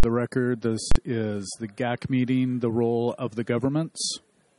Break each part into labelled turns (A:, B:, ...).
A: the record, this is the GAC meeting, the role of the governments.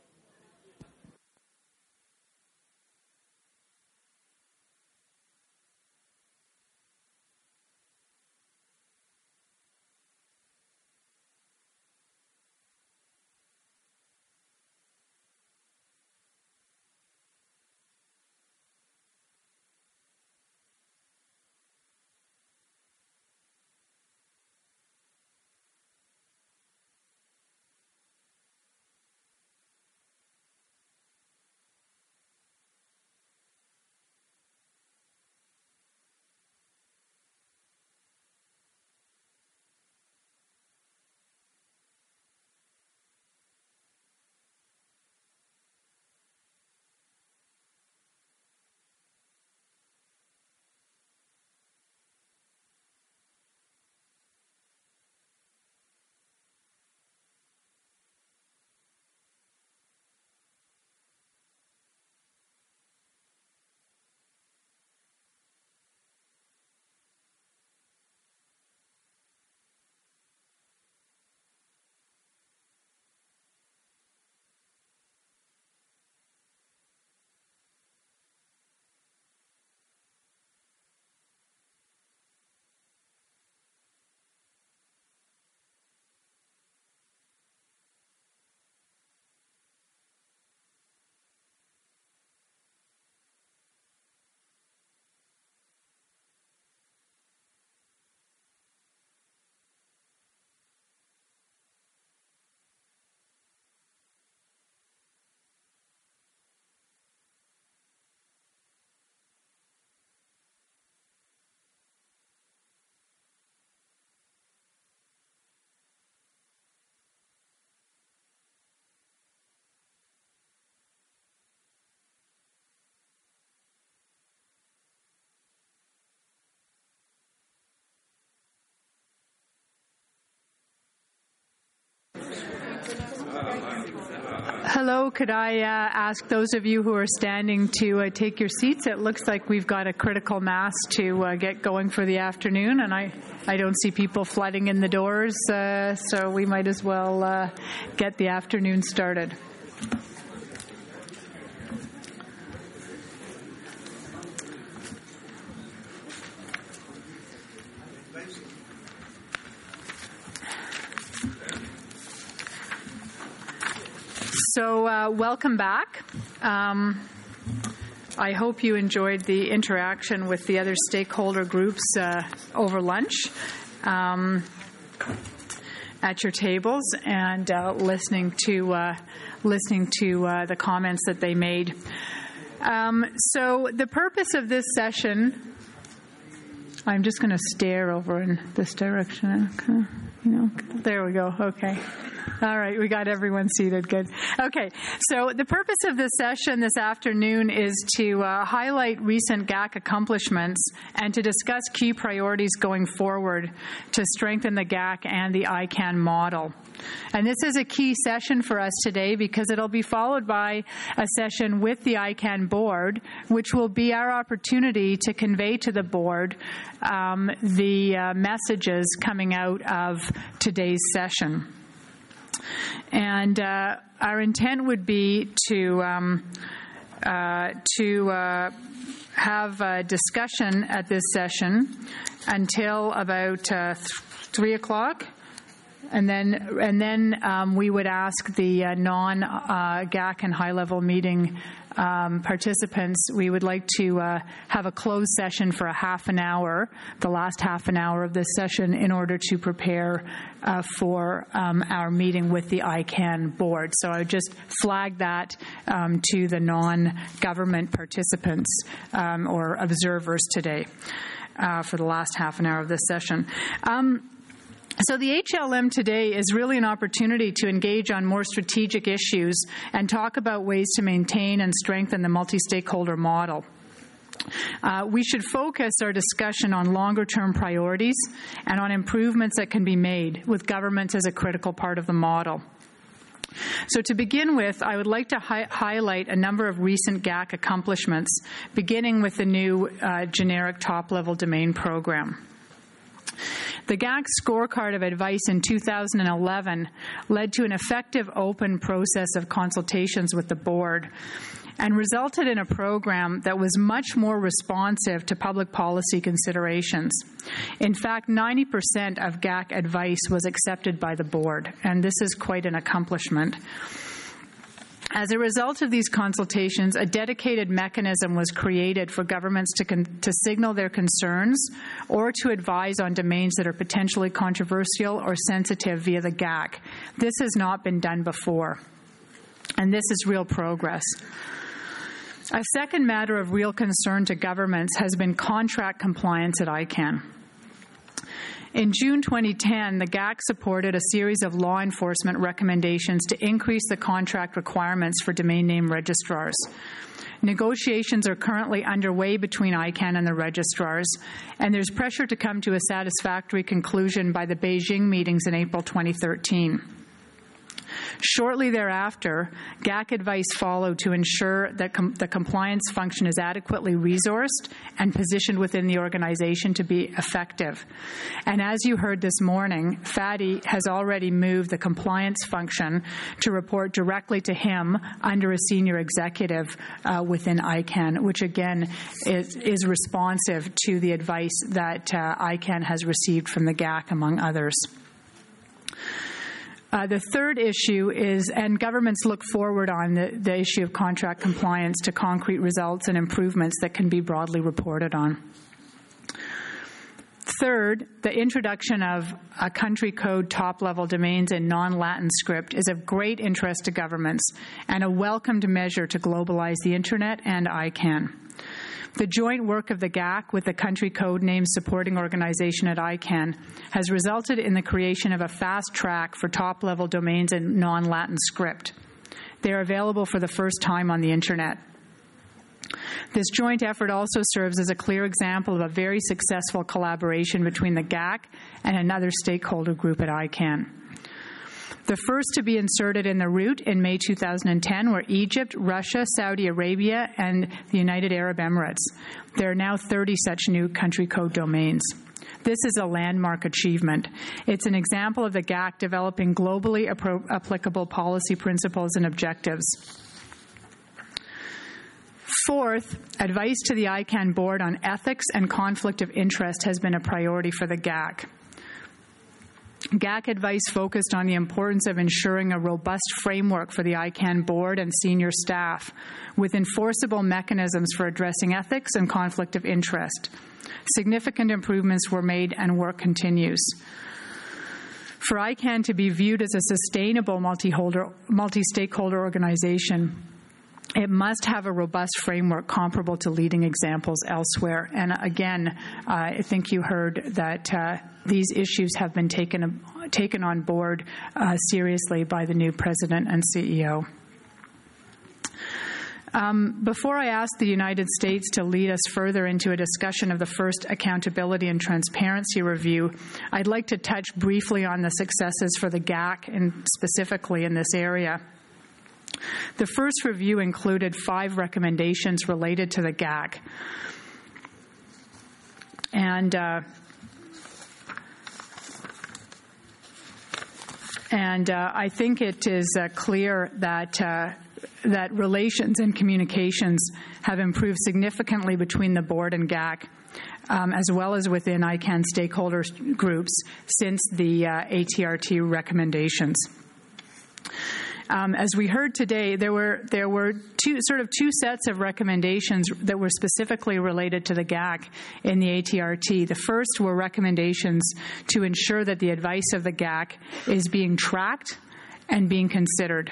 B: Hello, could I ask those of you who are standing to take your seats? It looks like we've got a critical mass to get going for the afternoon, and I don't see people flooding in the doors, so we might as well get the afternoon started. So welcome back. I hope you enjoyed the interaction with the other stakeholder groups over lunch at your tables and listening to the comments that they made. So the purpose of this session, I'm just going to stare over in this direction. There we go. Okay. All right, we got everyone seated. Good. Okay, so the purpose of this session this afternoon is to highlight recent GAC accomplishments and to discuss key priorities going forward to strengthen the GAC and the ICANN model. And this is a key session for us today because it'll be followed by a session with the ICANN board, which will be our opportunity to convey to the board the messages coming out of today's session. And our intent would be to have a discussion at this session until about 3 o'clock. And then we would ask the non-GAC and high-level meeting participants, we would like to have a closed session for a half an hour, the last half an hour of this session, in order to prepare for our meeting with the ICANN board. So I would just flag that to the non-government participants or observers today for the last half an hour of this session. So the HLM today is really an opportunity to engage on more strategic issues and talk about ways to maintain and strengthen the multi-stakeholder model. We should focus our discussion on longer-term priorities and on improvements that can be made, with governments as a critical part of the model. So to begin with, I would like to highlight a number of recent GAC accomplishments, beginning with the new generic top-level domain program. The GAC scorecard of advice in 2011 led to an effective open process of consultations with the board and resulted in a program that was much more responsive to public policy considerations. In fact, 90% of GAC advice was accepted by the board, and this is quite an accomplishment. As a result of these consultations, a dedicated mechanism was created for governments to signal their concerns or to advise on domains that are potentially controversial or sensitive via the GAC. This has not been done before, and this is real progress. A second matter of real concern to governments has been contract compliance at ICANN. In June 2010, the GAC supported a series of law enforcement recommendations to increase the contract requirements for domain name registrars. Negotiations are currently underway between ICANN and the registrars, and there's pressure to come to a satisfactory conclusion by the Beijing meetings in April 2013. Shortly thereafter, GAC advice followed to ensure that the compliance function is adequately resourced and positioned within the organization to be effective. And as you heard this morning, Fadi has already moved the compliance function to report directly to him under a senior executive within ICANN, which again is responsive to the advice that ICANN has received from the GAC, among others. The third issue is, and governments look forward on the issue of contract compliance to concrete results and improvements that can be broadly reported on. Third, the introduction of a country code top-level domains in non-Latin script is of great interest to governments and a welcomed measure to globalize the Internet and ICANN. The joint work of the GAC with the country code name supporting organization at ICANN has resulted in the creation of a fast track for top-level domains in non-Latin script. They are available for the first time on the Internet. This joint effort also serves as a clear example of a very successful collaboration between the GAC and another stakeholder group at ICANN. The first to be inserted in the route in May 2010 were Egypt, Russia, Saudi Arabia, and the United Arab Emirates. There are now 30 such new country code domains. This is a landmark achievement. It's an example of the GAC developing globally applicable policy principles and objectives. Fourth, advice to the ICANN board on ethics and conflict of interest has been a priority for the GAC. GAC advice focused on the importance of ensuring a robust framework for the ICANN board and senior staff with enforceable mechanisms for addressing ethics and conflict of interest. Significant improvements were made and work continues. For ICANN to be viewed as a sustainable multi-stakeholder organization, it must have a robust framework comparable to leading examples elsewhere. And again, I think you heard that these issues have been taken on board seriously by the new president and CEO. Before I ask the United States to lead us further into a discussion of the first accountability and transparency review, I'd like to touch briefly on the successes for the GAC and specifically in this area. The first review included 5 recommendations related to the GAC. And I think it is clear that relations and communications have improved significantly between the board and GAC, as well as within ICANN stakeholder groups since the ATRT recommendations. As we heard today, there were two sets of recommendations that were specifically related to the GAC in the ATRT. The first were recommendations to ensure that the advice of the GAC is being tracked and being considered.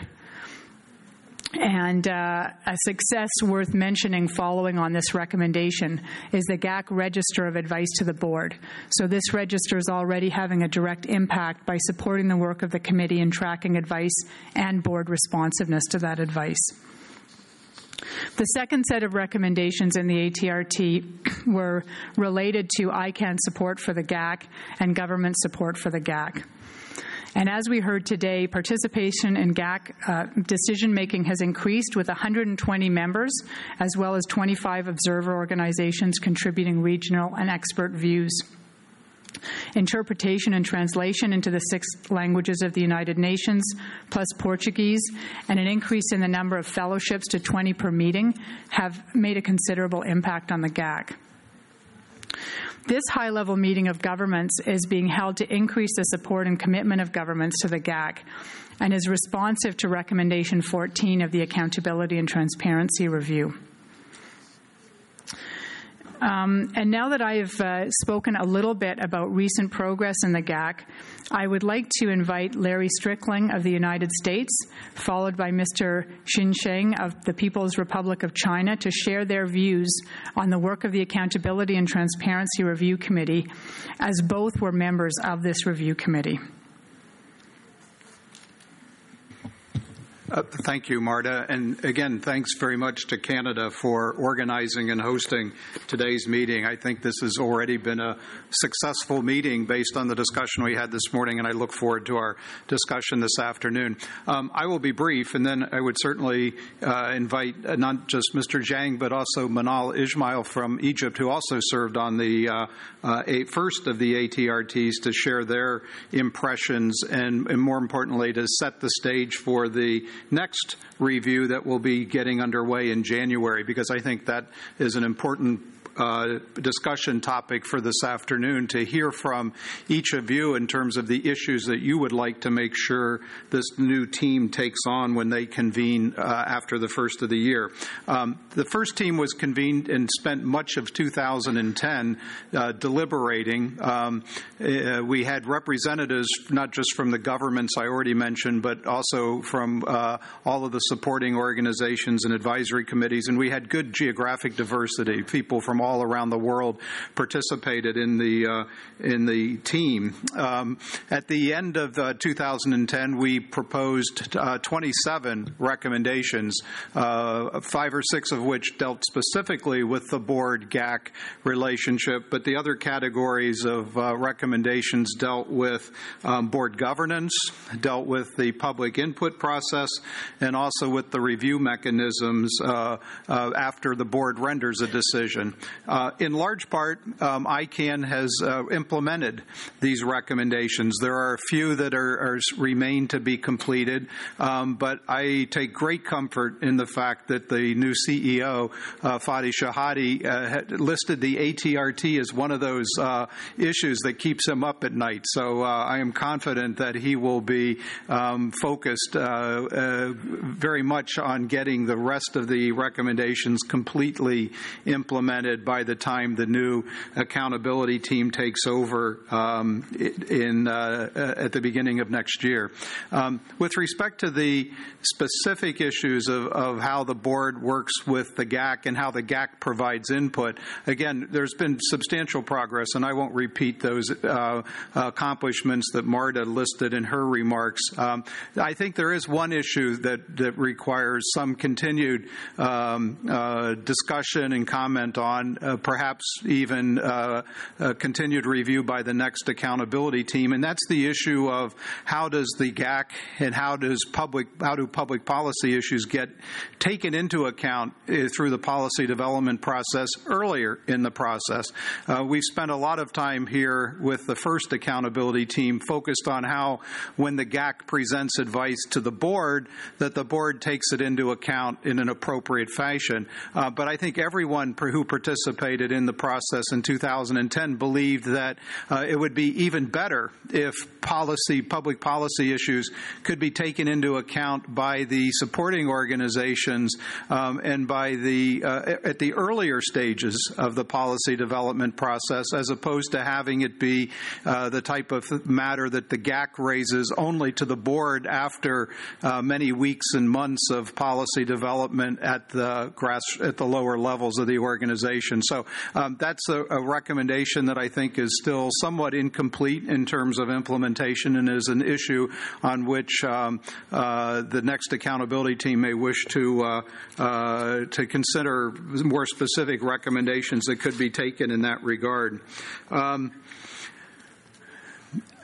B: And a success worth mentioning following on this recommendation is the GAC Register of Advice to the Board. So this register is already having a direct impact by supporting the work of the committee in tracking advice and board responsiveness to that advice. The second set of recommendations in the ATRT were related to ICANN support for the GAC and government support for the GAC. And as we heard today, participation in GAC decision-making has increased with 120 members, as well as 25 observer organizations contributing regional and expert views. interpretation and translation into the 6 languages of the United Nations, plus Portuguese, and an increase in the number of fellowships to 20 per meeting have made a considerable impact on the GAC. This high-level meeting of governments is being held to increase the support and commitment of governments to the GAC and is responsive to Recommendation 14 of the Accountability and Transparency Review. And now that I have spoken a little bit about recent progress in the GAC, I would like to invite Larry Strickling of the United States, followed by Mr. Xin Sheng of the People's Republic of China, to share their views on the work of the Accountability and Transparency Review Committee, as both were members of this review committee.
C: Thank you, Marta. And again, thanks very much to Canada for organizing and hosting today's meeting. I think this has already been a successful meeting based on the discussion we had this morning, and I look forward to our discussion this afternoon. I will be brief, and then I would certainly invite not just Mr. Zhang, but also Manal Ismail from Egypt, who also served on the first of the ATRTs, to share their impressions and more importantly, to set the stage for the next review that will be getting underway in January, because I think that is an important discussion topic for this afternoon, to hear from each of you in terms of the issues that you would like to make sure this new team takes on when they convene after the first of the year. The first team was convened and spent much of 2010 deliberating. We had representatives not just from the governments I already mentioned, but also from all of the supporting organizations and advisory committees, and we had good geographic diversity. People from all around the world participated in the team. At the end of 2010, we proposed 27 recommendations, 5 or 6 of which dealt specifically with the board-GAC relationship, but the other categories of recommendations dealt with board governance, dealt with the public input process, and also with the review mechanisms after the board renders a decision. In large part, ICANN has implemented these recommendations. There are a few that remain to be completed, but I take great comfort in the fact that the new CEO, Fadi Shahadi, listed the ATRT as one of those issues that keeps him up at night. So I am confident that he will be focused very much on getting the rest of the recommendations completely implemented by the time the new accountability team takes over at the beginning of next year. With respect to the specific issues of how the board works with the GAC and how the GAC provides input, again, there's been substantial progress, and I won't repeat those accomplishments that Marta listed in her remarks. I think there is one issue that requires some continued discussion and comment on, perhaps even continued review by the next accountability team, and that's the issue of how does the GAC and how do public policy issues get taken into account through the policy development process earlier in the process. We've spent a lot of time here with the first accountability team focused on how, when the GAC presents advice to the board, that the board takes it into account in an appropriate fashion. But I think everyone who participated in the process in 2010 believed that it would be even better if public policy issues could be taken into account by the supporting organizations and by at the earlier stages of the policy development process, as opposed to having it be the type of matter that the GAC raises only to the board after many weeks and months of policy development at the lower levels of the organization. So that's a recommendation that I think is still somewhat incomplete in terms of implementation, and is an issue on which the next accountability team may wish to consider more specific recommendations that could be taken in that regard.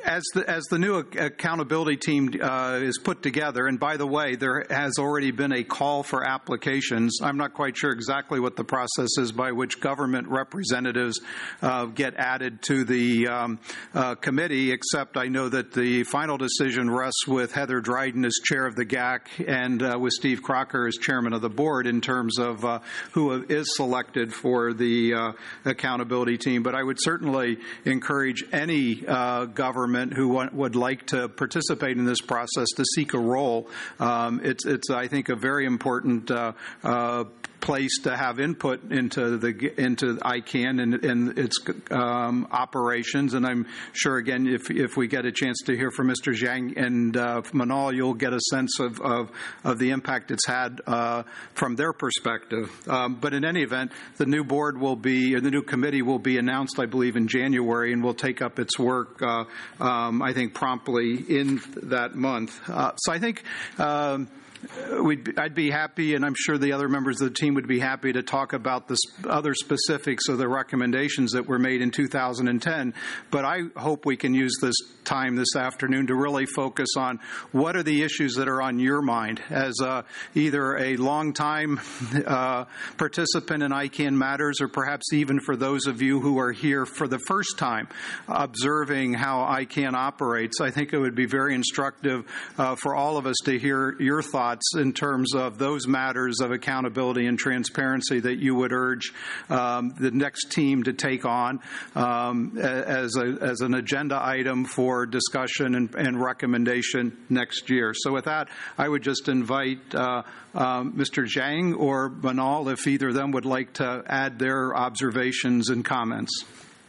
C: As the new accountability team is put together, and by the way, there has already been a call for applications. I'm not quite sure exactly what the process is by which government representatives get added to the committee, except I know that the final decision rests with Heather Dryden as chair of the GAC and with Steve Crocker as chairman of the board in terms of who is selected for the accountability team. But I would certainly encourage any government who would like to participate in this process to seek a role. It's I think, a very important place to have input into ICANN and its operations. And I'm sure, again, if we get a chance to hear from Mr. Zhang and Manal, you'll get a sense of the impact it's had from their perspective. But in any event, the new board will be, or the new committee will be announced, I believe, in January, and will take up its work, I think, promptly in that month. So I think I'd be happy, and I'm sure the other members of the team would be happy to talk about the other specifics of the recommendations that were made in 2010. But I hope we can use this time this afternoon to really focus on what are the issues that are on your mind as either a long-time participant in ICANN Matters, or perhaps even for those of you who are here for the first time observing how ICANN operates. I think it would be very instructive for all of us to hear your thoughts in terms of those matters of accountability and transparency that you would urge the next team to take on as an agenda item for discussion and recommendation next year. So with that, I would just invite Mr. Zhang or Manal, if either of them would like to add their observations and comments.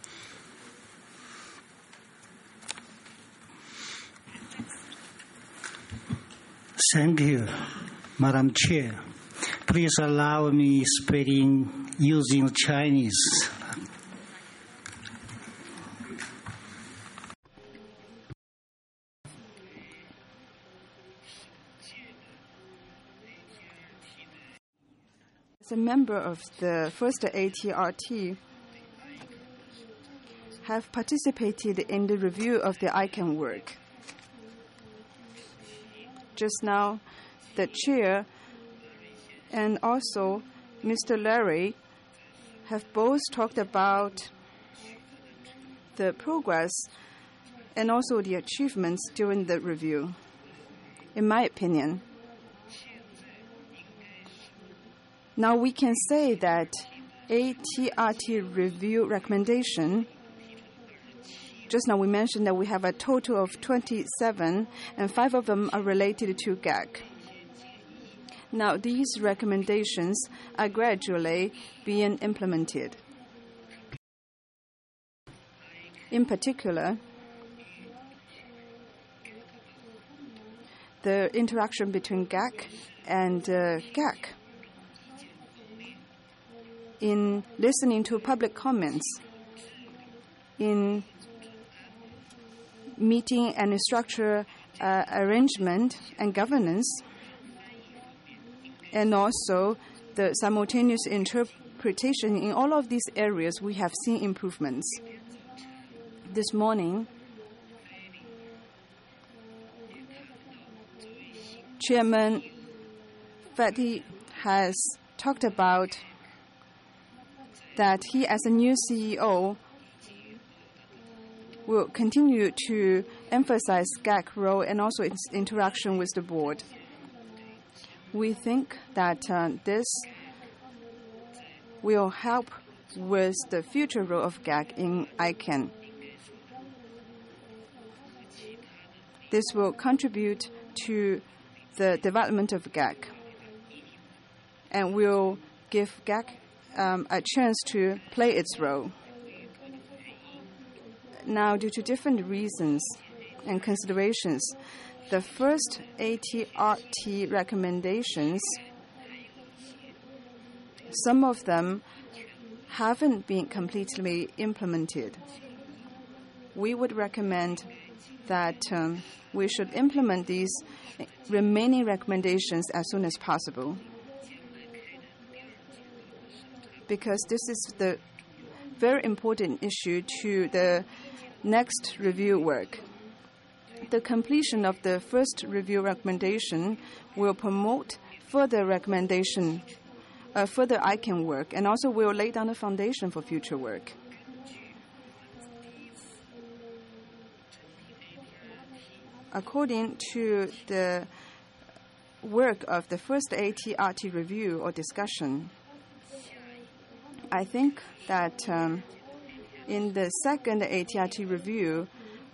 D: Thank you, Madam Chair. Please allow me speaking using Chinese.
E: As a member of the first ATRT, have participated in the review of the ICANN work. Just now, the chair and also Mr. Larry have both talked about the progress and also the achievements during the review. In my opinion, now we can say that ATRT review recommendation, just now we mentioned that we have a total of 27, and 5 of them are related to GAC. Now, these recommendations are gradually being implemented. In particular, the interaction between GAC and GAC. In listening to public comments, in meeting and structure arrangement and governance, and also the simultaneous interpretation. In all of these areas, we have seen improvements. This morning, Chairman Fatty has talked about that he, as a new CEO, will continue to emphasize GAC role and also its interaction with the board. We think that this will help with the future role of GAC in ICANN. This will contribute to the development of GAC and will give GAC a chance to play its role. Now, due to different reasons and considerations, the first ATRT recommendations, some of them haven't been completely implemented. We would recommend that we should implement these remaining recommendations as soon as possible, because this is the very important issue to the next review work. The completion of the first review recommendation will promote further recommendation, further ICANN work, and also will lay down the foundation for future work. According to the work of the first AT-RT review or discussion, I think that in the second AT-RT review,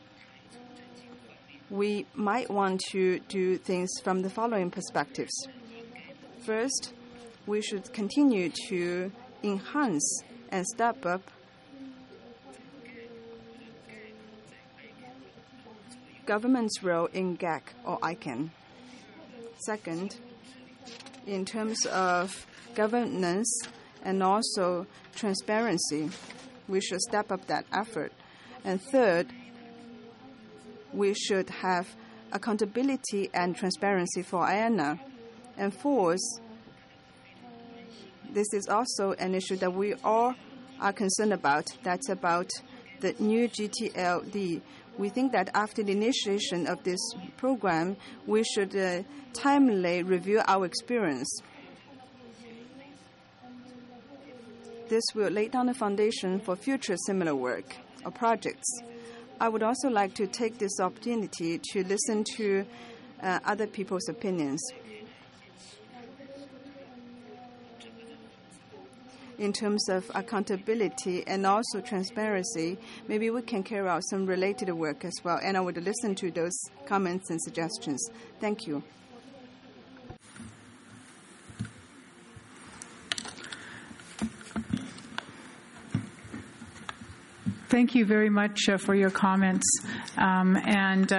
E: we might want to do things from the following perspectives. First, we should continue to enhance and step up government's role in GAC or ICANN. Second, in terms of governance and also transparency, we should step up that effort. And third, we should have accountability and transparency for IANA. And fourth, this is also an issue that we all are concerned about. That's about the new GTLD. We think that after the initiation of this program, we should timely review our experience. This will lay down the foundation for future similar work or projects. I would also like to take this opportunity to listen to other people's opinions. In terms of accountability and also transparency, maybe we can carry out some related work as well, and I would listen to those comments and suggestions. Thank you.
B: Thank you very much for your comments. I'd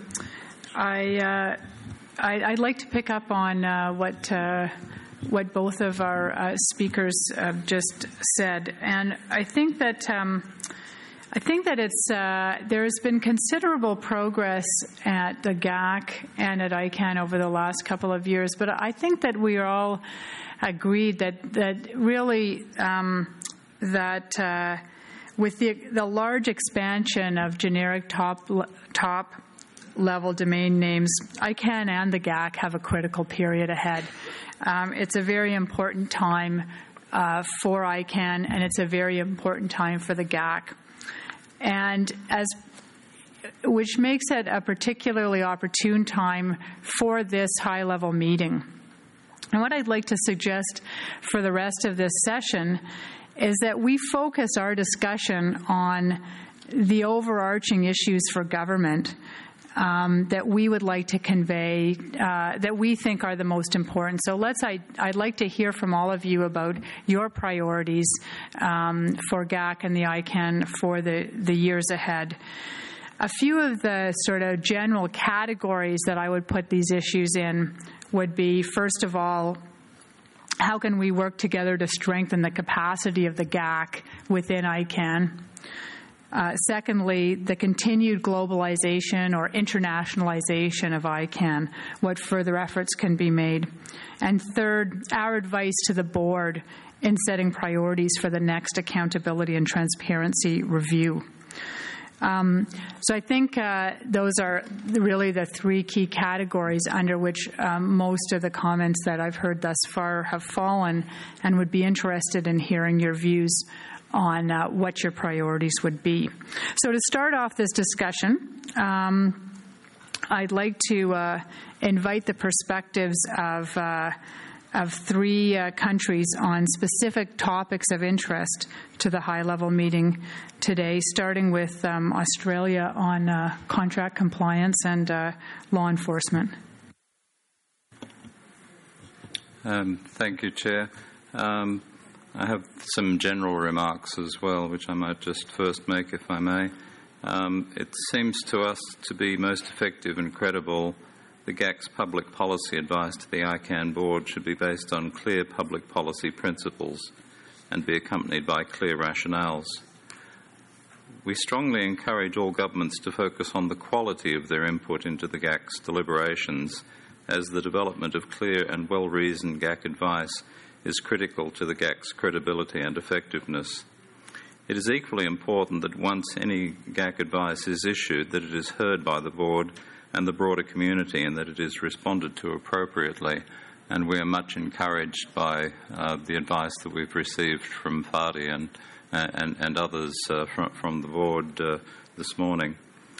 B: like to pick up on what both of our speakers just said, and I think that it's there has been considerable progress at the GAC and at ICANN over the last couple of years. But I think that we are all agreed that really with the large expansion of generic top level domain names, ICANN and the GAC have a critical period ahead. It's a very important time for ICANN, and it's a very important time for the GAC, which makes it a particularly opportune time for this high-level meeting. And what I'd like to suggest for the rest of this session is that we focus our discussion on the overarching issues for government that we would like to convey, that we think are the most important. So I'd like to hear from all of you about your priorities for GAC and the ICANN for the years ahead. A few of the sort of general categories that I would put these issues in would be, first of all, how can we work together to strengthen the capacity of the GAC within ICANN? Secondly, the continued globalization or internationalization of ICANN, what further efforts can be made. And third, our advice to the board in setting priorities for the next accountability and transparency review. So I think those are really the three key categories under which most of the comments that I've heard thus far have fallen, and would be interested in hearing your views on what your priorities would be. So to start off this discussion, I'd like to invite the perspectives of three countries on specific topics of interest to the high-level meeting today, starting with Australia on contract compliance and law enforcement.
F: Thank you, Chair. I have some general remarks as well, which I might just first make, if I may. It seems to us to be most effective and credible. The GAC's public policy advice to the ICANN board should be based on clear public policy principles and be accompanied by clear rationales. We strongly encourage all governments to focus on the quality of their input into the GAC's deliberations, as the development of clear and well-reasoned GAC advice is critical to the GAC's credibility and effectiveness. It is equally important that once any GAC advice is issued, that it is heard by the board and the broader community and that it is responded to appropriately. And we are much encouraged by the advice that we've received from FADI and others from the board this morning.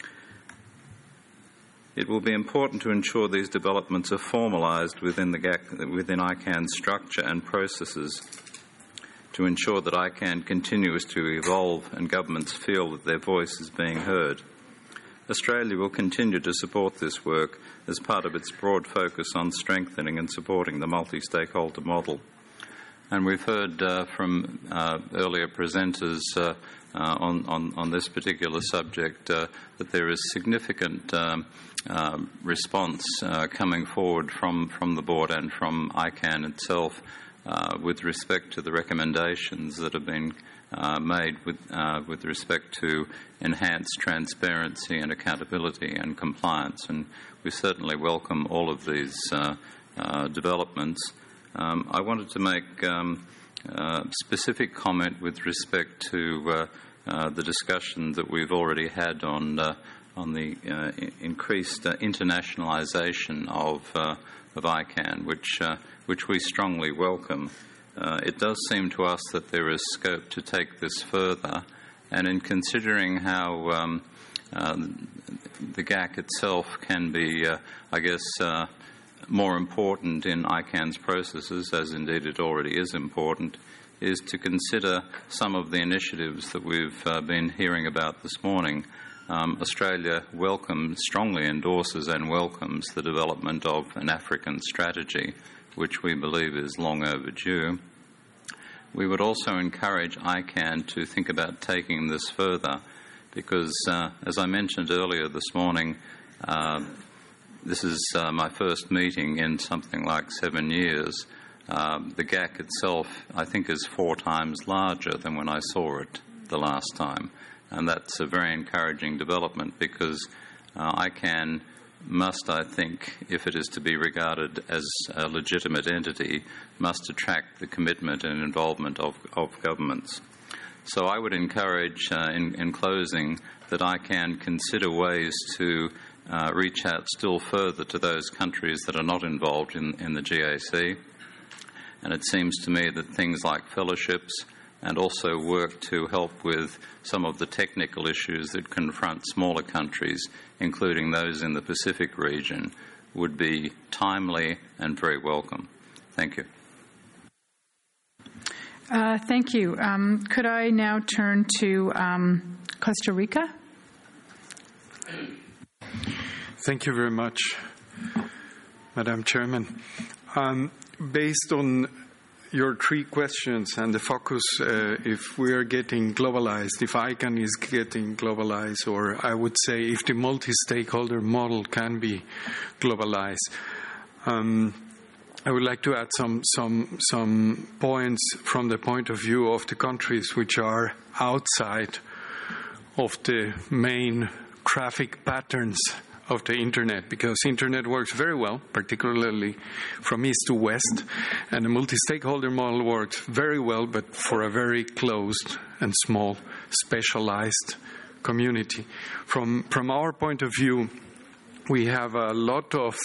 F: It will be important to ensure these developments are formalised within ICANN's structure and processes to ensure that ICANN continues to evolve and governments feel that their voice is being heard. Australia will continue to support this work as part of its broad focus on strengthening and supporting the multi-stakeholder model. And we've heard from earlier presenters on this particular subject that there is significant response coming forward from the board and from ICANN itself with respect to the recommendations that have been made with respect to enhanced transparency and accountability and compliance. And we certainly welcome all of these developments. I wanted to make specific comment with respect to the discussion that we've already had on the increased internationalisation of ICANN, which we strongly welcome. It does seem to us that there is scope to take this further, and in considering how the GAC itself can be, more important in ICANN's processes, as indeed it already is important, is to consider some of the initiatives that we've been hearing about this morning. Australia strongly endorses and welcomes the development of an African strategy, which we believe is long overdue. We would also encourage ICANN to think about taking this further because, as I mentioned earlier this morning, this is my first meeting in something like 7 years. The GAC itself, I think, is 4 times larger than when I saw it the last time. And that's a very encouraging development because ICANN must, I think, if it is to be regarded as a legitimate entity, must attract the commitment and involvement of governments. So I would encourage, in closing, that ICANN consider ways to reach out still further to those countries that are not involved in the GAC. And it seems to me that things like fellowships and also work to help with some of the technical issues that confront smaller countries, including those in the Pacific region, would be timely and very welcome. Thank you.
B: Thank you. Could I now turn to Costa Rica?
G: Thank you very much, Madam Chairman. Based on your 3 questions and the focus, if we are getting globalized, if ICANN is getting globalized, or I would say if the multi-stakeholder model can be globalized, I would like to add some points from the point of view of the countries which are outside of the main traffic patterns of the Internet, because Internet works very well, particularly from east to west, and the multi-stakeholder model works very well, but for a very closed and small, specialized community. From our point of view, we have a lot of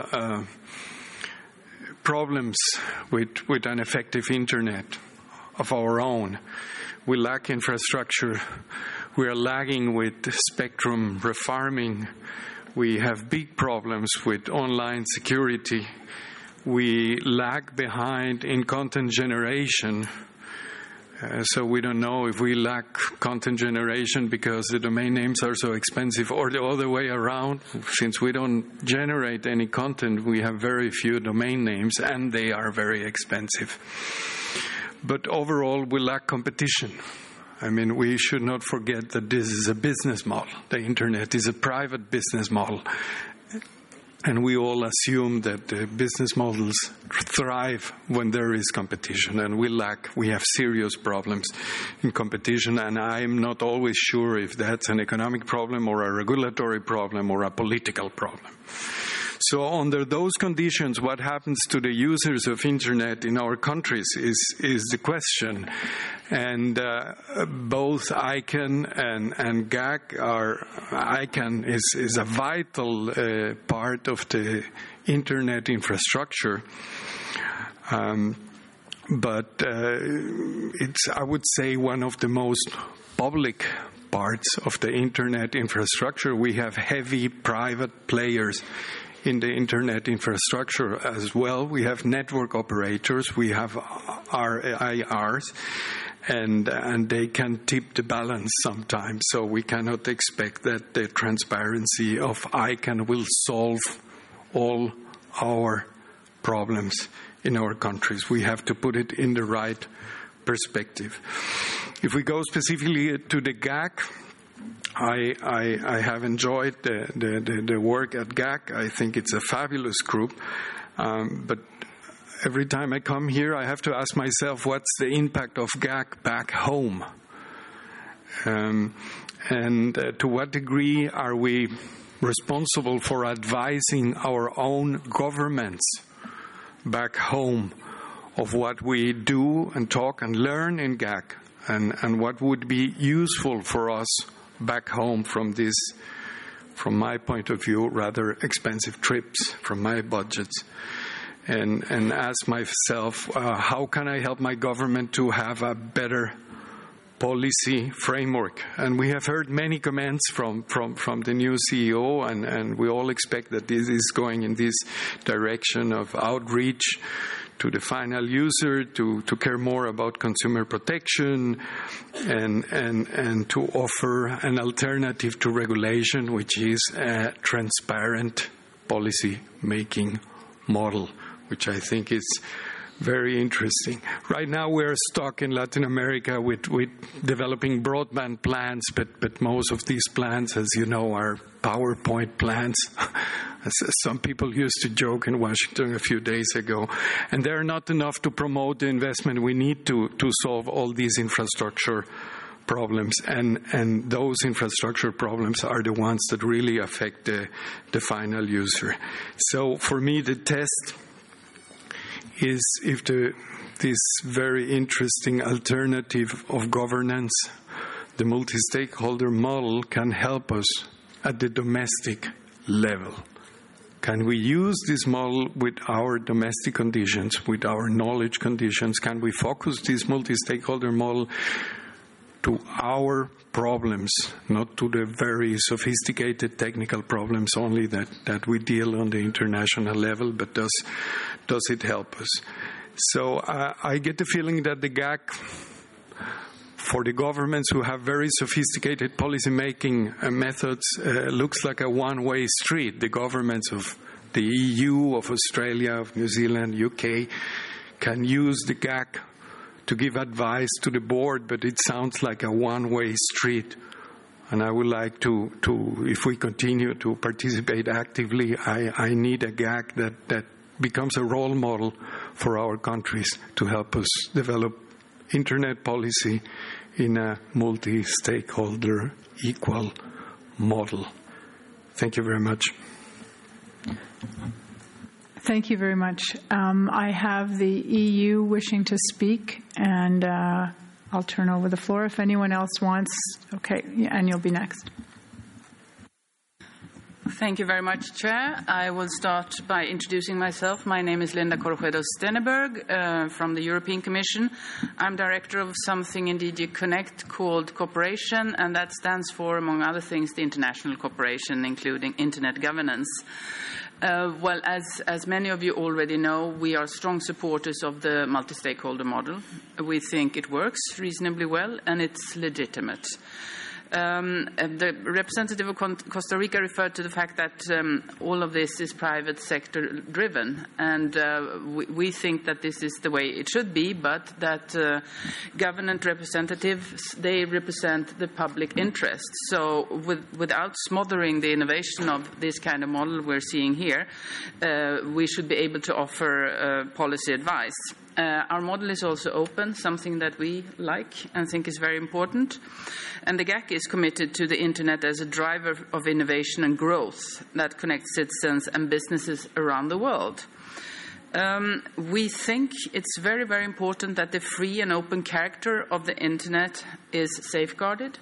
G: problems with an effective Internet of our own. We lack infrastructure. We are lagging with spectrum refarming. We have big problems with online security. We lag behind in content generation. So we don't know if we lack content generation because the domain names are so expensive, or the other way around. Since we don't generate any content, we have very few domain names, and they are very expensive. But overall, we lack competition. I mean, we should not forget that this is a business model. The Internet is a private business model. And we all assume that the business models thrive when there is competition. And we have serious problems in competition. And I'm not always sure if that's an economic problem or a regulatory problem or a political problem. So under those conditions, what happens to the users of Internet in our countries is the question. And both ICANN and GAC ICANN is a vital part of the Internet infrastructure. But it's, I would say, one of the most public parts of the Internet infrastructure. We have heavy private players in the Internet infrastructure as well. We have network operators, we have RIRs, and they can tip the balance sometimes. So we cannot expect that the transparency of ICANN will solve all our problems in our countries. We have to put it in the right perspective. If we go specifically to the GAC, I have enjoyed the work at GAC. I think it's a fabulous group. But every time I come here, I have to ask myself, what's the impact of GAC back home? And to what degree are we responsible for advising our own governments back home of what we do and talk and learn in GAC, and what would be useful for us back home from this, from my point of view, rather expensive trips from my budgets, and ask myself, how can I help my government to have a better policy framework? And we have heard many comments from the new CEO, and we all expect that this is going in this direction of outreach to the final user, to care more about consumer protection, and to offer an alternative to regulation, which is a transparent policy making model, which I think is very interesting. Right now we're stuck in Latin America with developing broadband plans, but most of these plans, as you know, are PowerPoint plans. As some people used to joke in Washington a few days ago. And they're not enough to promote the investment we need to solve all these infrastructure problems. And those infrastructure problems are the ones that really affect the final user. So for me, the test is if this very interesting alternative of governance, the multi-stakeholder model, can help us at the domestic level. Can we use this model with our domestic conditions, with our knowledge conditions? Can we focus this multi-stakeholder model to our problems, not to the very sophisticated technical problems only that we deal on the international level, but does it help us? So I get the feeling that the GAC, for the governments who have very sophisticated policy-making methods, looks like a one-way street. The governments of the EU, of Australia, of New Zealand, UK, can use the GAC to give advice to the board, but it sounds like a one-way street. And I would like to if we continue to participate actively, I need a GAC that becomes a role model for our countries to help us develop Internet policy in a multi-stakeholder equal model. Thank you very much.
B: Thank you very much. I have the EU wishing to speak, and I'll turn over the floor if anyone else wants. Okay, and you'll be next.
H: Thank you very much, Chair. I will start by introducing myself. My name is Linda Corredo-Stenneberg from the European Commission. I'm director of something in DG Connect called Cooperation, and that stands for, among other things, the international cooperation, including Internet governance. Well, as many of you already know, we are strong supporters of the multi-stakeholder model. We think it works reasonably well, and it's legitimate. The representative of Costa Rica referred to the fact that all of this is private sector driven, and we think that this is the way it should be, but that government representatives, they represent the public interest. So without smothering the innovation of this kind of model we're seeing here, we should be able to offer policy advice. Our model is also open, something that we like and think is very important. And the GAC is committed to the Internet as a driver of innovation and growth that connects citizens and businesses around the world. We think it's very, very important that the free and open character of the Internet is safeguarded.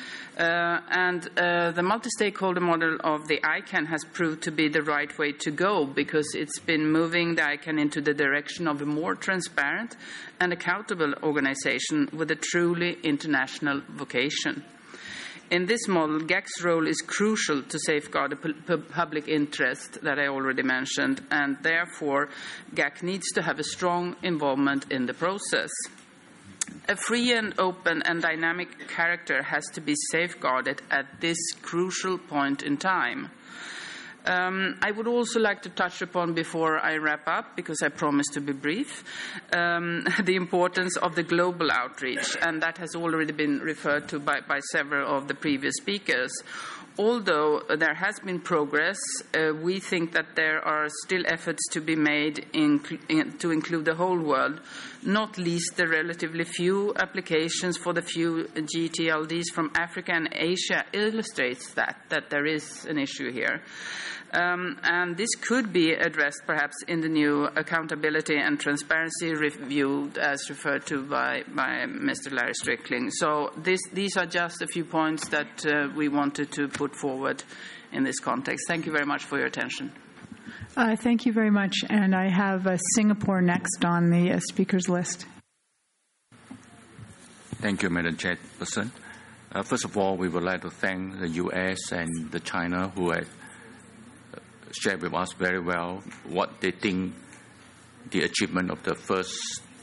H: The multi-stakeholder model of the ICANN has proved to be the right way to go, because it's been moving the ICANN into the direction of a more transparent and accountable organization with a truly international vocation. In this model, GAC's role is crucial to safeguard the public interest that I already mentioned, and therefore GAC needs to have a strong involvement in the process. A free and open and dynamic character has to be safeguarded at this crucial point in time. I would also like to touch upon, before I wrap up, because I promised to be brief, the importance of the global outreach, and that has already been referred to by several of the previous speakers. Although there has been progress, we think that there are still efforts to be made to include the whole world, not least the relatively few applications for the few GTLDs from Africa and Asia illustrates that there is an issue here. And this could be addressed perhaps in the new accountability and transparency review as referred to by Mr. Larry Strickling. So these are just a few points that we wanted to put forward in this context. Thank you very much for your attention.
B: Thank you very much. And I have Singapore next on the speakers list.
I: Thank you, Madam Chairperson. First of all, we would like to thank the U.S. and the China who had shared with us very well what they think the achievement of the first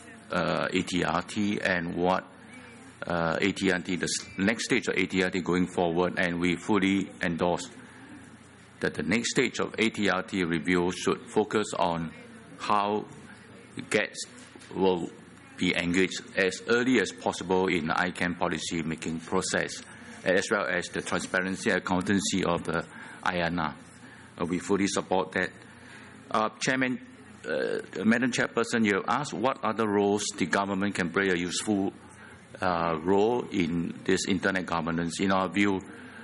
I: ATRT and what ATRT, the next stage of ATRT going forward, and we fully endorse that the next stage of ATRT review should focus on how GATS will be engaged as early as possible in the ICANN policy making process, as well as the transparency and accountancy of the IANA. We fully support that. Chairman, Madam Chairperson, you have asked what other roles the government can play a useful role in this Internet governance. In our view,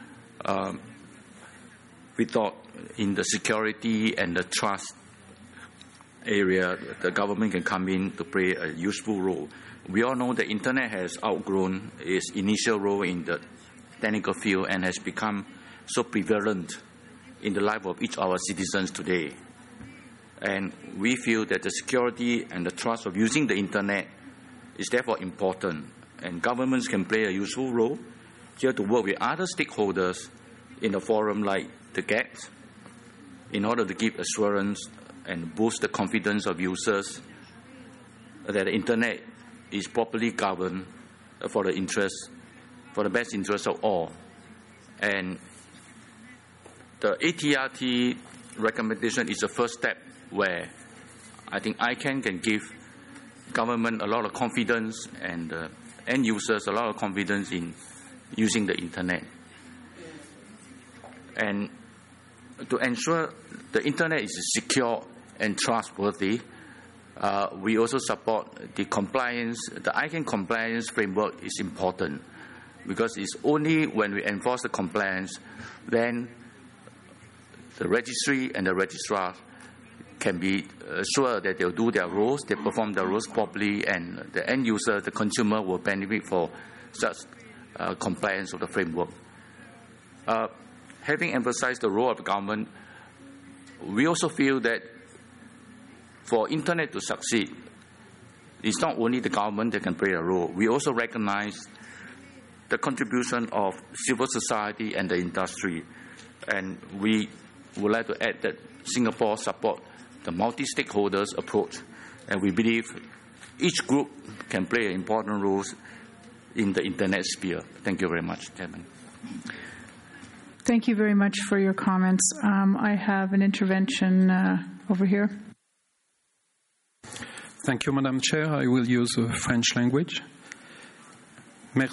I: we thought in the security and the trust area, the government can come in to play a useful role. We all know the Internet has outgrown its initial role in the technical field and has become so prevalent in the life of each of our citizens today. And we feel that the security and the trust of using the Internet is therefore important, and governments can play a useful role here to work with other stakeholders in a forum like the GATT in order to give assurance and boost the confidence of users that the Internet is properly governed for the best interest of all. And the ATRT recommendation is the first step where I think ICANN can give government a lot of confidence and end users a lot of confidence in using the Internet. And to ensure the Internet is secure and trustworthy, we also support the compliance. The ICANN compliance framework is important because it's only when we enforce the compliance then the registry and the registrar can be sure that they'll do their roles, they perform their roles properly, and the end user, the consumer, will benefit for such compliance of the framework. Having emphasized the role of the government, we also feel that for Internet to succeed, it's not only the government that can play a role. We also recognize the contribution of civil society and the industry. And we would like to add that Singapore supports the multi-stakeholders approach, and we believe each group can play important roles in the Internet sphere. Thank you very much, Chairman.
B: Thank you very much for your comments. I have an intervention over here.
J: Thank you, Madam Chair. I will use the French language. Merci.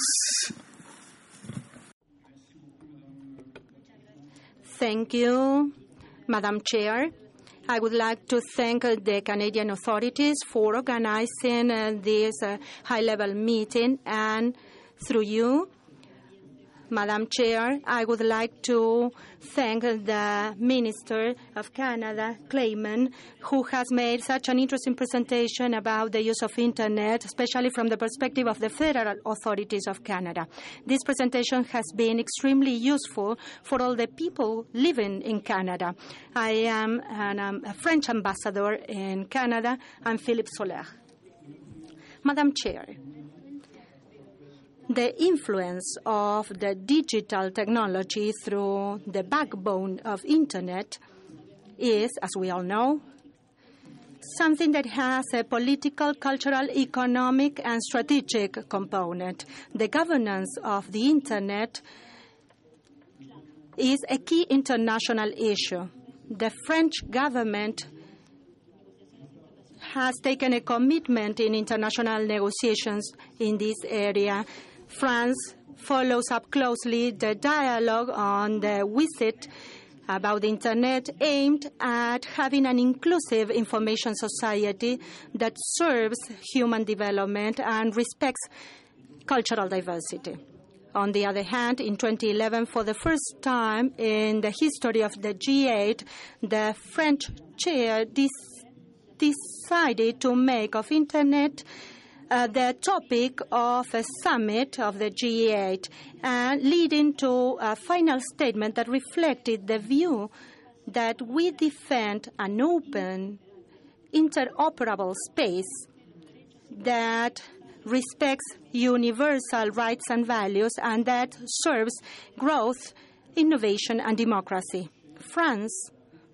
K: Thank you, Madam Chair. I would like to thank the Canadian authorities for organizing this high-level meeting, and through you, Madam Chair, I would like to thank the Minister of Canada, Clayman, who has made such an interesting presentation about the use of Internet, especially from the perspective of the federal authorities of Canada. This presentation has been extremely useful for all the people living in Canada. I am a French ambassador in Canada. I'm Philippe Soler. Madam Chair, the influence of the digital technology through the backbone of Internet is, as we all know, something that has a political, cultural, economic, and strategic component. The governance of the Internet is a key international issue. The French government has taken a commitment in international negotiations in this area. France follows up closely the dialogue on the WICIT about the Internet, aimed at having an inclusive information society that serves human development and respects cultural diversity. On the other hand, in 2011, for the first time in the history of the G8, the French chair decided to make of Internet the topic of a summit of the G8, leading to a final statement that reflected the view that we defend an open, interoperable space that respects universal rights and values and that serves growth, innovation, and democracy. France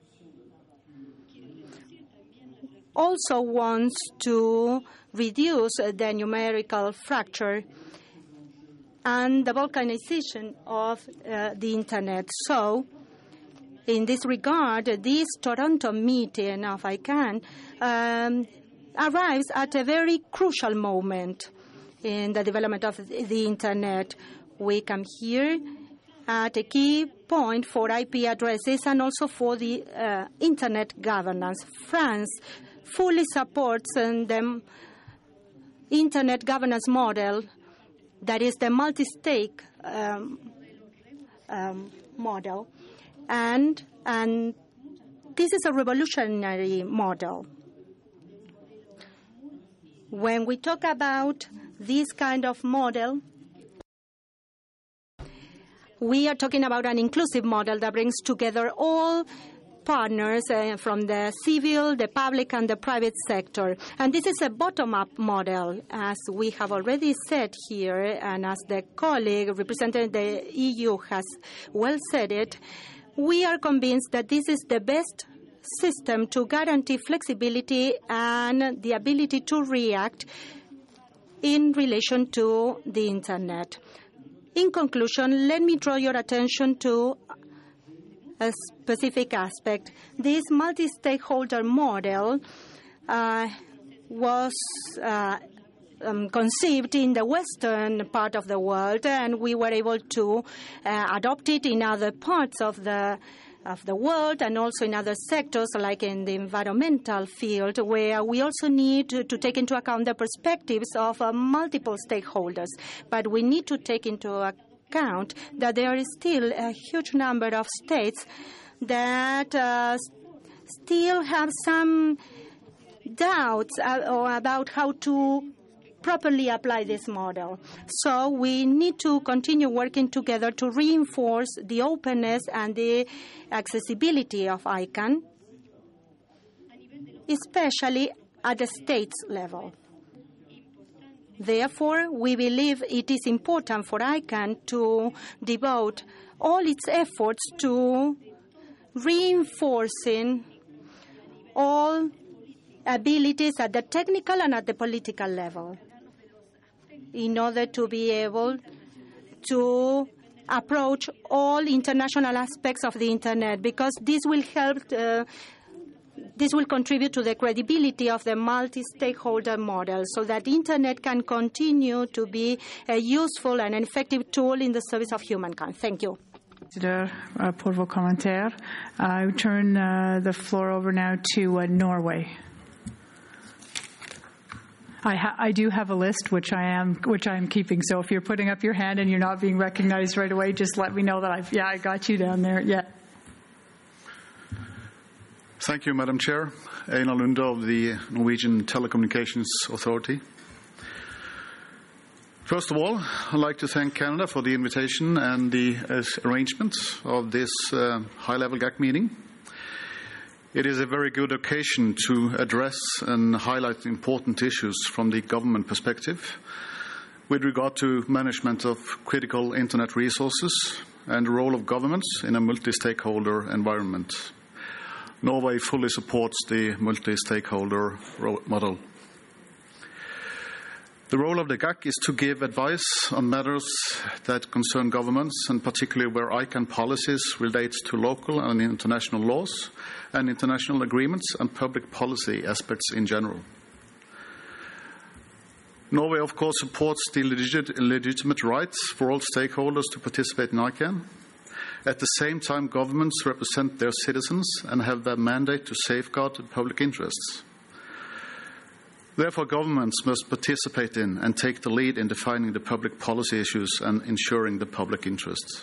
K: also wants to reduce the numerical fracture and the balkanization of the Internet. So, in this regard, this Toronto meeting of ICANN arrives at a very crucial moment in the development of the Internet. We come here at a key point for IP addresses and also for the Internet governance. France fully supports the Internet governance model, that is the multi-stake model, and this is a revolutionary model. When we talk about this kind of model, we are talking about an inclusive model that brings together all partners from the civil, the public, and the private sector. And this is a bottom-up model, as we have already said here, and as the colleague representing the EU has well said it. We are convinced that this is the best system to guarantee flexibility and the ability to react in relation to the Internet. In conclusion, let me draw your attention to a specific aspect. This multi-stakeholder model was conceived in the western part of the world, and we were able to adopt it in other parts of the world and also in other sectors, like in the environmental field, where we also need to take into account the perspectives of multiple stakeholders. But we need to take into account that there is still a huge number of states that still have some doubts about how to properly apply this model. So we need to continue working together to reinforce the openness and the accessibility of ICANN, especially at the states level. Therefore, we believe it is important for ICANN to devote all its efforts to reinforcing all abilities at the technical and at the political level, in order to be able to approach all international aspects of the Internet, because this will help, this will contribute to the credibility of the multi-stakeholder model, so that the Internet can continue to be a useful and effective tool in the service of humankind. Thank you.
B: Pour vos commentaires. I turn the floor over now to Norway. I do have a list which I'm keeping. So if you're putting up your hand and you're not being recognized right away, just let me know that I got you down there. Yeah.
L: Thank you, Madam Chair. Einar Lunde of the Norwegian Telecommunications Authority. First of all, I'd like to thank Canada for the invitation and the arrangement of this high-level GAC meeting. It is a very good occasion to address and highlight important issues from the government perspective with regard to management of critical Internet resources and the role of governments in a multi-stakeholder environment. Norway fully supports the multi-stakeholder model. The role of the GAC is to give advice on matters that concern governments, and particularly where ICANN policies relate to local and international laws and international agreements and public policy aspects in general. Norway, of course, supports the legitimate rights for all stakeholders to participate in ICANN. At the same time, governments represent their citizens and have their mandate to safeguard the public interests. Therefore, governments must participate in and take the lead in defining the public policy issues and ensuring the public interests.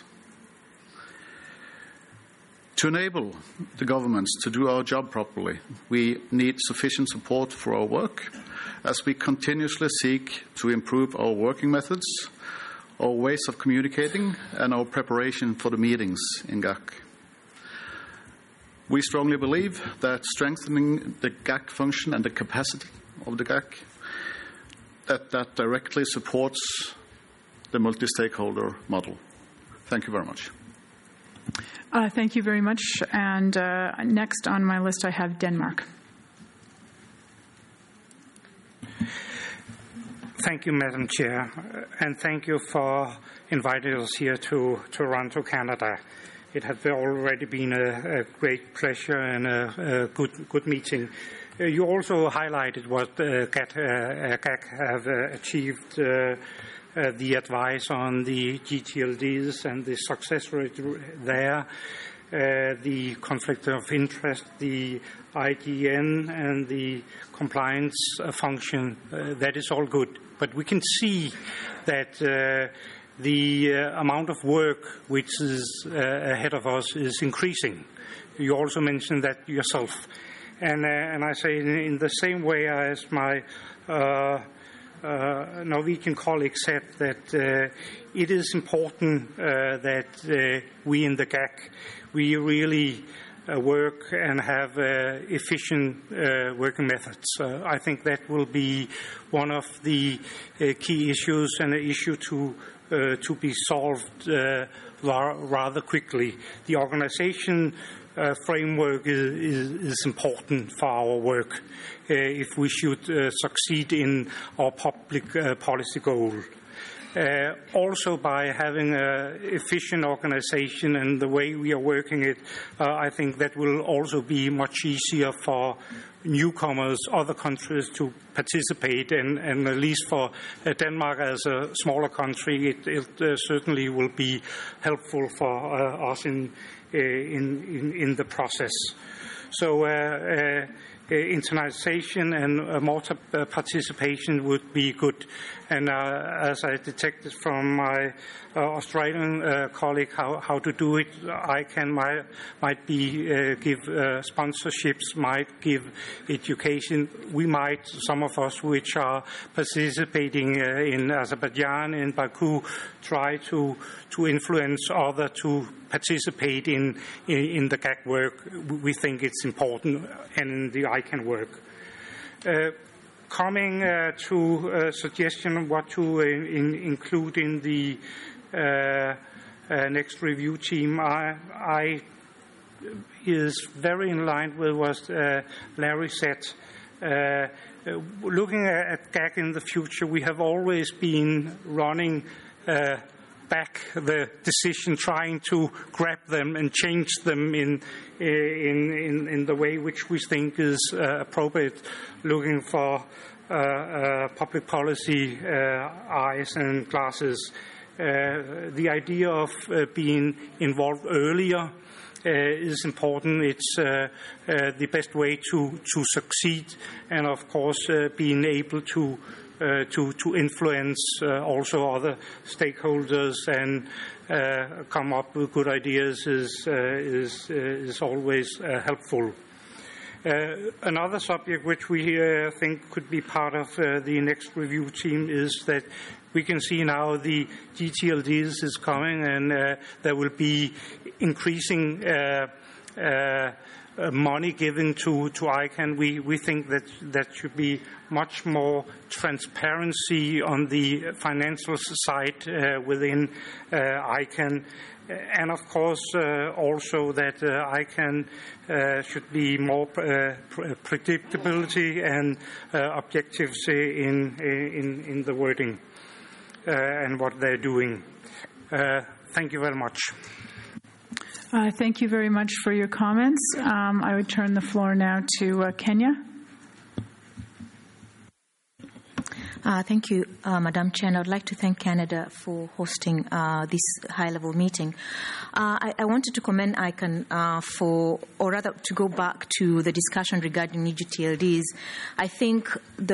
L: To enable the governments to do our job properly, we need sufficient support for our work as we continuously seek to improve our working methods, our ways of communicating, and our preparation for the meetings in GAC. We strongly believe that strengthening the GAC function and the capacity of the GAC, that directly supports the multi-stakeholder model. Thank you very much.
B: Thank you very much. And next on my list I have Denmark.
M: Thank you, Madam Chair, and thank you for inviting us here to Toronto, Canada. It has already been a great pleasure and a good meeting. You also highlighted what GAC have achieved, the advice on the GTLDs and the success rate there, the conflict of interest, the IGN, and the compliance function. That is all good. But we can see that the amount of work which is ahead of us is increasing. You also mentioned that yourself. And I say in the same way as my Norwegian colleague said, that it is important that we in the GAC, we really work and have efficient working methods. I think that will be one of the key issues and an issue to be solved rather quickly. The organization framework is important for our work if we should succeed in our public policy goal. Also, by having an efficient organization and the way we are working it, I think that will also be much easier for newcomers, other countries to participate, and at least for Denmark as a smaller country, it certainly will be helpful for us in the process. So internationalization and more participation would be good. And as I detected from my Australian colleague how to do it, might be give sponsorships, might give education. We might, some of us which are participating in Azerbaijan and Baku, try to influence others to participate in the GAC work. We think it's important, and in the ICANN work. Coming to a suggestion of what to include in the next review team, I is very in line with what Larry said. Looking at GAC in the future, we have always been running back the decision, trying to grab them and change them in the way which we think is appropriate, looking for public policy eyes and glasses. the idea of being involved earlier is important. It's the best way to succeed, and of course being able to influence also other stakeholders and come up with good ideas is always helpful. Another subject which we think could be part of the next review team is that we can see now the GTLDs is coming, and there will be increasing money given to ICANN. We think that should be much more transparency on the financial side within ICANN. And of course, also that ICANN should be more predictability and objectives in the wording and what they're doing. Thank you very much.
B: Thank you very much for your comments. I would turn the floor now to Kenya.
N: Thank you, Madam Chair. And I'd like to thank Canada for hosting this high-level meeting. I wanted to commend ICANN or rather to go back to the discussion regarding new GTLDs. I think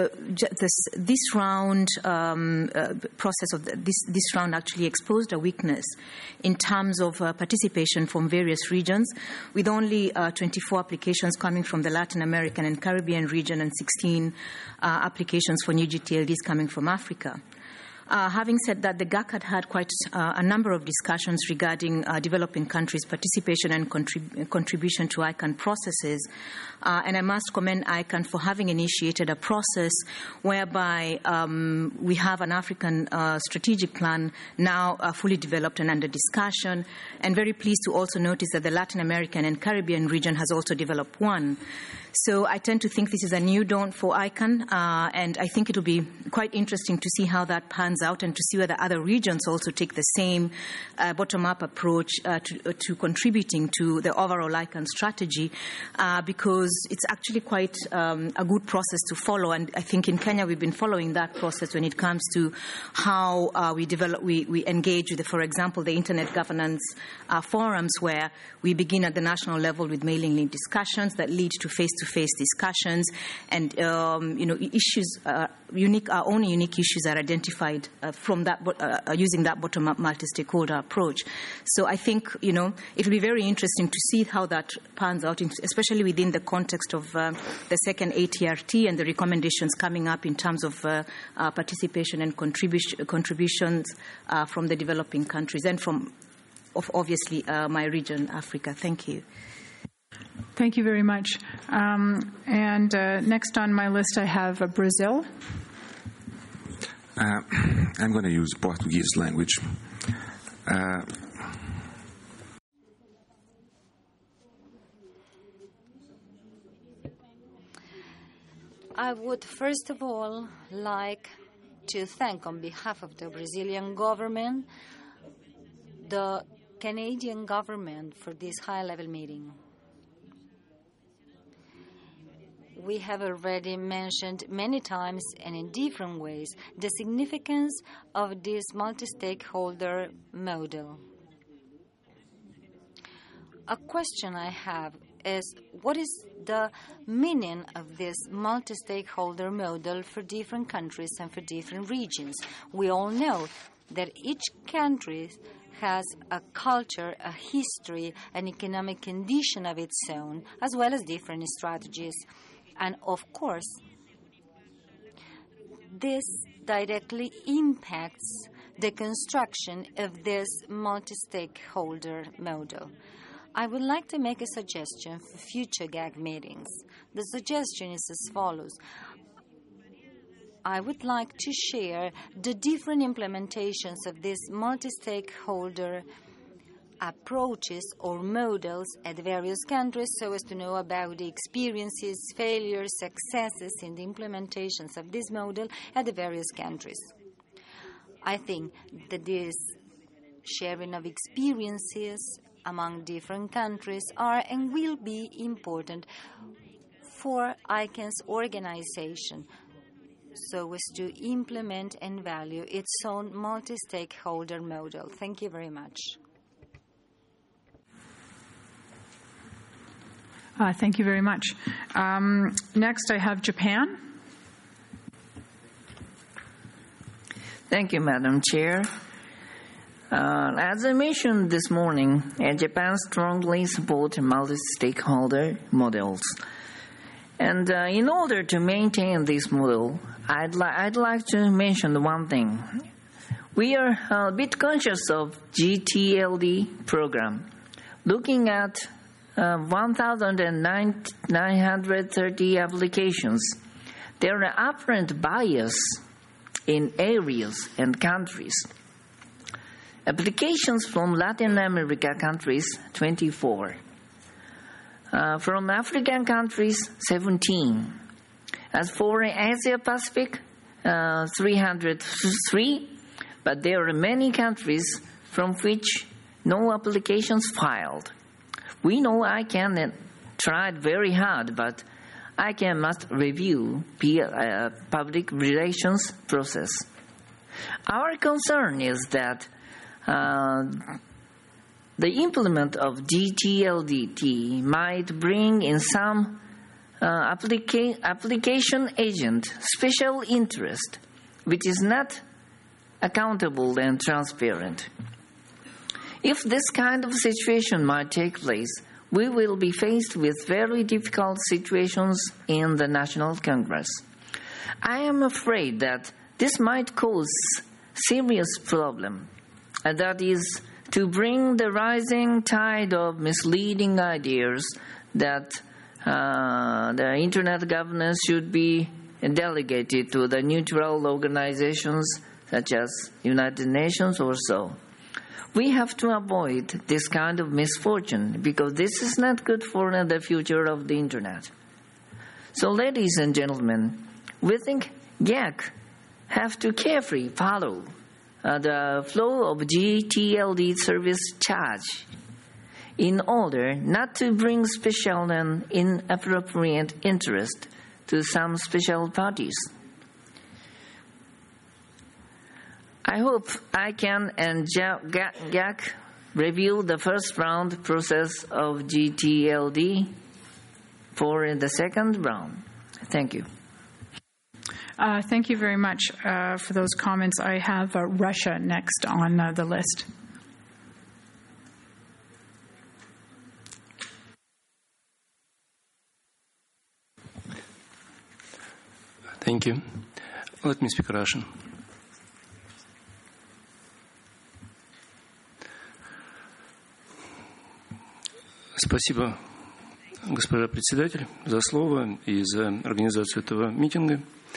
N: this round process of this round actually exposed a weakness in terms of participation from various regions, with only 24 applications coming from the Latin American and Caribbean region and 16 applications for new GTLDs coming from Africa. Having said that, the GAC had quite a number of discussions regarding developing countries' participation and contribution to ICANN processes. And I must commend ICANN for having initiated a process whereby we have an African strategic plan now fully developed and under discussion, and very pleased to also notice that the Latin American and Caribbean region has also developed one. So I tend to think this is a new dawn for ICANN, and I think it will be quite interesting to see how that pans out and to see whether other regions also take the same bottom-up approach to contributing to the overall ICANN strategy, because it's actually quite a good process to follow. And I think in Kenya we've been following that process when it comes to how we engage with, for example, the Internet governance forums, where we begin at the national level with mailing list discussions that lead to face-to-face discussions, and issues our own unique issues are identified from that using that bottom-up multi-stakeholder approach. So I think it will be very interesting to see how that pans out, especially within the context of the second ATRT and the recommendations coming up in terms of participation and contributions from the developing countries and from obviously my region, Africa. Thank you.
B: Thank you very much. And next on my list, I have Brazil.
O: I'm going to use Portuguese language.
P: I would first of all like to thank, on behalf of the Brazilian government, the Canadian government for this high-level meeting. We have already mentioned many times and in different ways the significance of this multi-stakeholder model. A question I have is, what is the meaning of this multi-stakeholder model for different countries and for different regions? We all know that each country has a culture, a history, an economic condition of its own, as well as different strategies. And of course, this directly impacts the construction of this multi-stakeholder model. I would like to make a suggestion for future GAC meetings. The suggestion is as follows. I would like to share the different implementations of this multi-stakeholder approaches or models at various countries, so as to know about the experiences, failures, successes in the implementations of this model at the various countries. I think that this sharing of experiences among different countries are and will be important for ICANN's organization. so as to implement and value its own multi-stakeholder model. Thank you very much.
B: Thank you very much. Next, I have Japan.
Q: Thank you, Madam Chair. As I mentioned this morning, Japan strongly supports multi-stakeholder models. And in order to maintain this model, I'd like to mention one thing. We are a bit conscious of GTLD program. Looking at 1,930 applications, there are apparent bias in areas and countries. Applications from Latin America countries, 24. From African countries, 17. As for Asia Pacific, 303. But there are many countries from which no applications filed. We know ICANN tried very hard, but ICANN must review public relations process. Our concern is that the implement of GTLDT might bring in some application agent special interest, which is not accountable and transparent. If this kind of situation might take place, we will be faced with very difficult situations in the National Congress. I am afraid that this might cause serious problem, and that is to bring the rising tide of misleading ideas that the Internet governance should be delegated to the neutral organizations such as United Nations or so. We have to avoid this kind of misfortune because this is not good for the future of the Internet. So, ladies and gentlemen, we think GAC have to carefully follow the flow of GTLD service charge in order not to bring special and inappropriate interest to some special parties. I hope ICANN and GAC review the first round process of GTLD for the second round. Thank you.
B: Thank you very much for those comments. I have Russia next on the list.
R: Thank you. Let me speak Russian. Спасибо, госпожа председатель, за слово и за организацию этого митинга.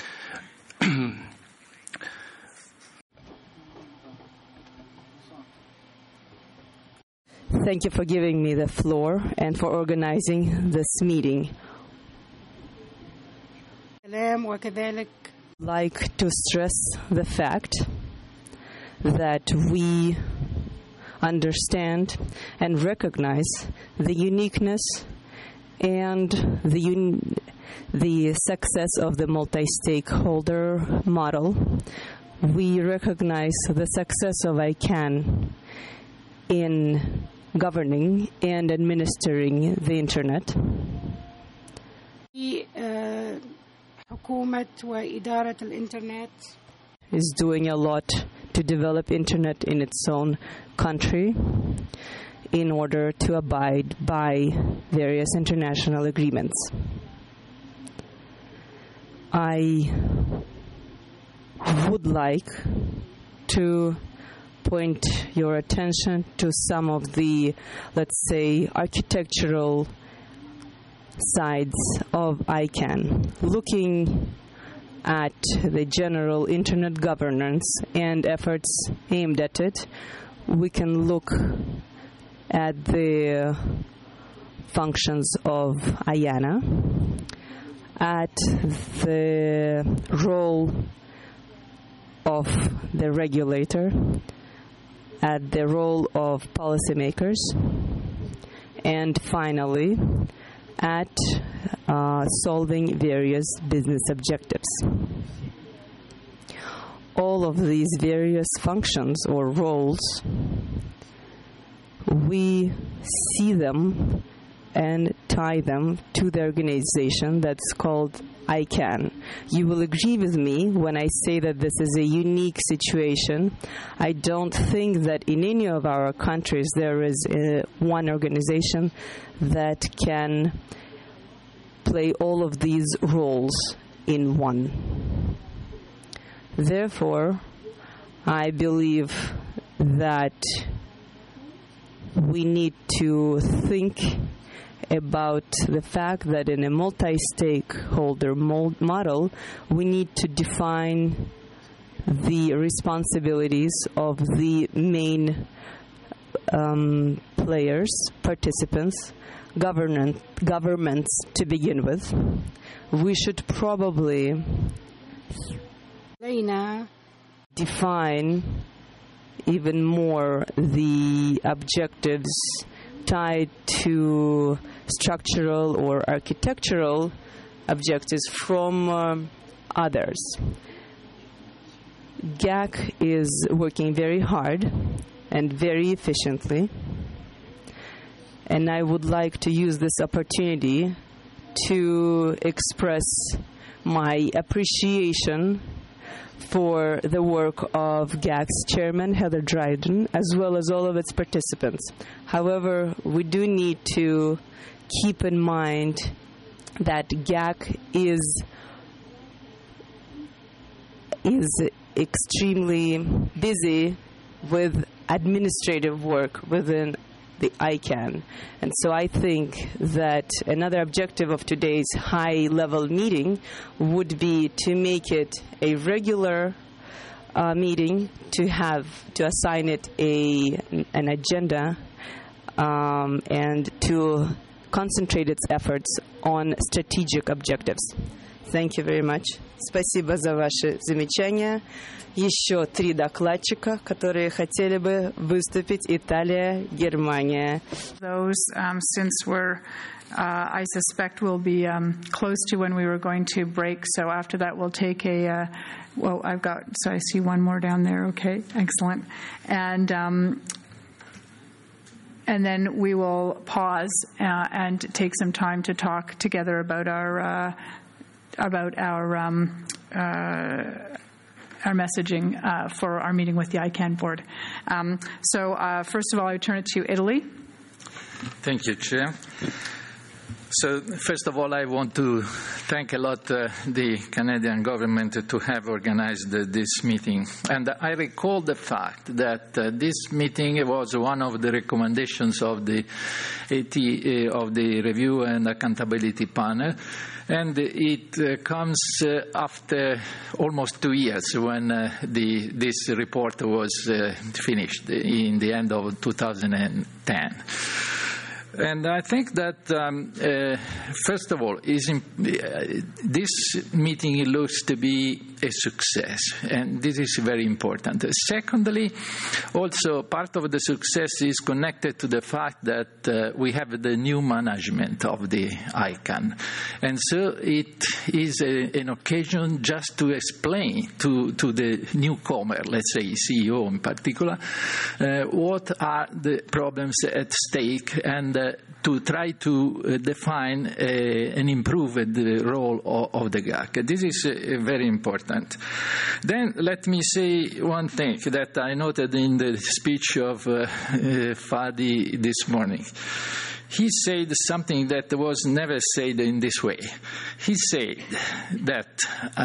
S: Thank you for giving me the floor and for organizing this meeting. I'd like to stress the fact that we understand and recognize the uniqueness and the success of the multi-stakeholder model. We recognize the success of ICANN in governing and administering the Internet. Is doing a lot to develop Internet in its own country in order to abide by various international agreements. I would like to point your attention to some of the, let's say, architectural sides of ICANN. Looking at the general Internet governance and efforts aimed at it, we can look at the functions of IANA, at the role of the regulator, at the role of policymakers, and finally, at solving various business objectives. all of these various functions or roles, we see them and tie them to the organization that's called ICANN. You will agree with me when I say that this is a unique situation. I don't think that in any of our countries there is one organization that can play all of these roles in one. Therefore, I believe that we need to think about the fact that in a multi-stakeholder model, we need to define the responsibilities of the main players, participants, governments to begin with. We should probably define even more the objectives tied to structural or architectural objectives from others. GAC is working very hard and very efficiently, and I would like to use this opportunity to express my appreciation for the work of GAC's chairman, Heather Dryden, as well as all of its participants. However, we do need to keep in mind that GAC is extremely busy with administrative work within the ICANN. And so I think that another objective of today's high-level meeting would be to make it a regular meeting, to assign it an agenda, and to concentrate its efforts on strategic objectives. Thank you very much. Спасибо за ваши замечания. Еще 3 докладчика, которые хотели бы выступить. Италия, Германия.
B: Those, since we're, I suspect we'll be close to when we were going to break. So after that, we'll take a. Well, so I see one more down there. Okay, excellent. And then we will pause and take some time to talk together about our messaging for our meeting with the ICANN board. So first of all, I turn it to Italy.
T: Thank you, Chair. So first of all, I want to thank a lot the Canadian government to have organized this meeting. And I recall the fact that this meeting was one of the recommendations of the of the Review and Accountability Panel. And it comes after almost 2 years when this report was finished in the end of 2010. And I think that, first of all, this meeting looks to be a success, and this is very important. Secondly, also part of the success is connected to the fact that we have the new management of the ICANN. And so it is an occasion just to explain to the newcomer, let's say CEO in particular, what are the problems at stake, and to try to define and improve the role of the GAC. This is very important. Then let me say one thing that I noted in the speech of Fadi this morning. He said something that was never said in this way. He said that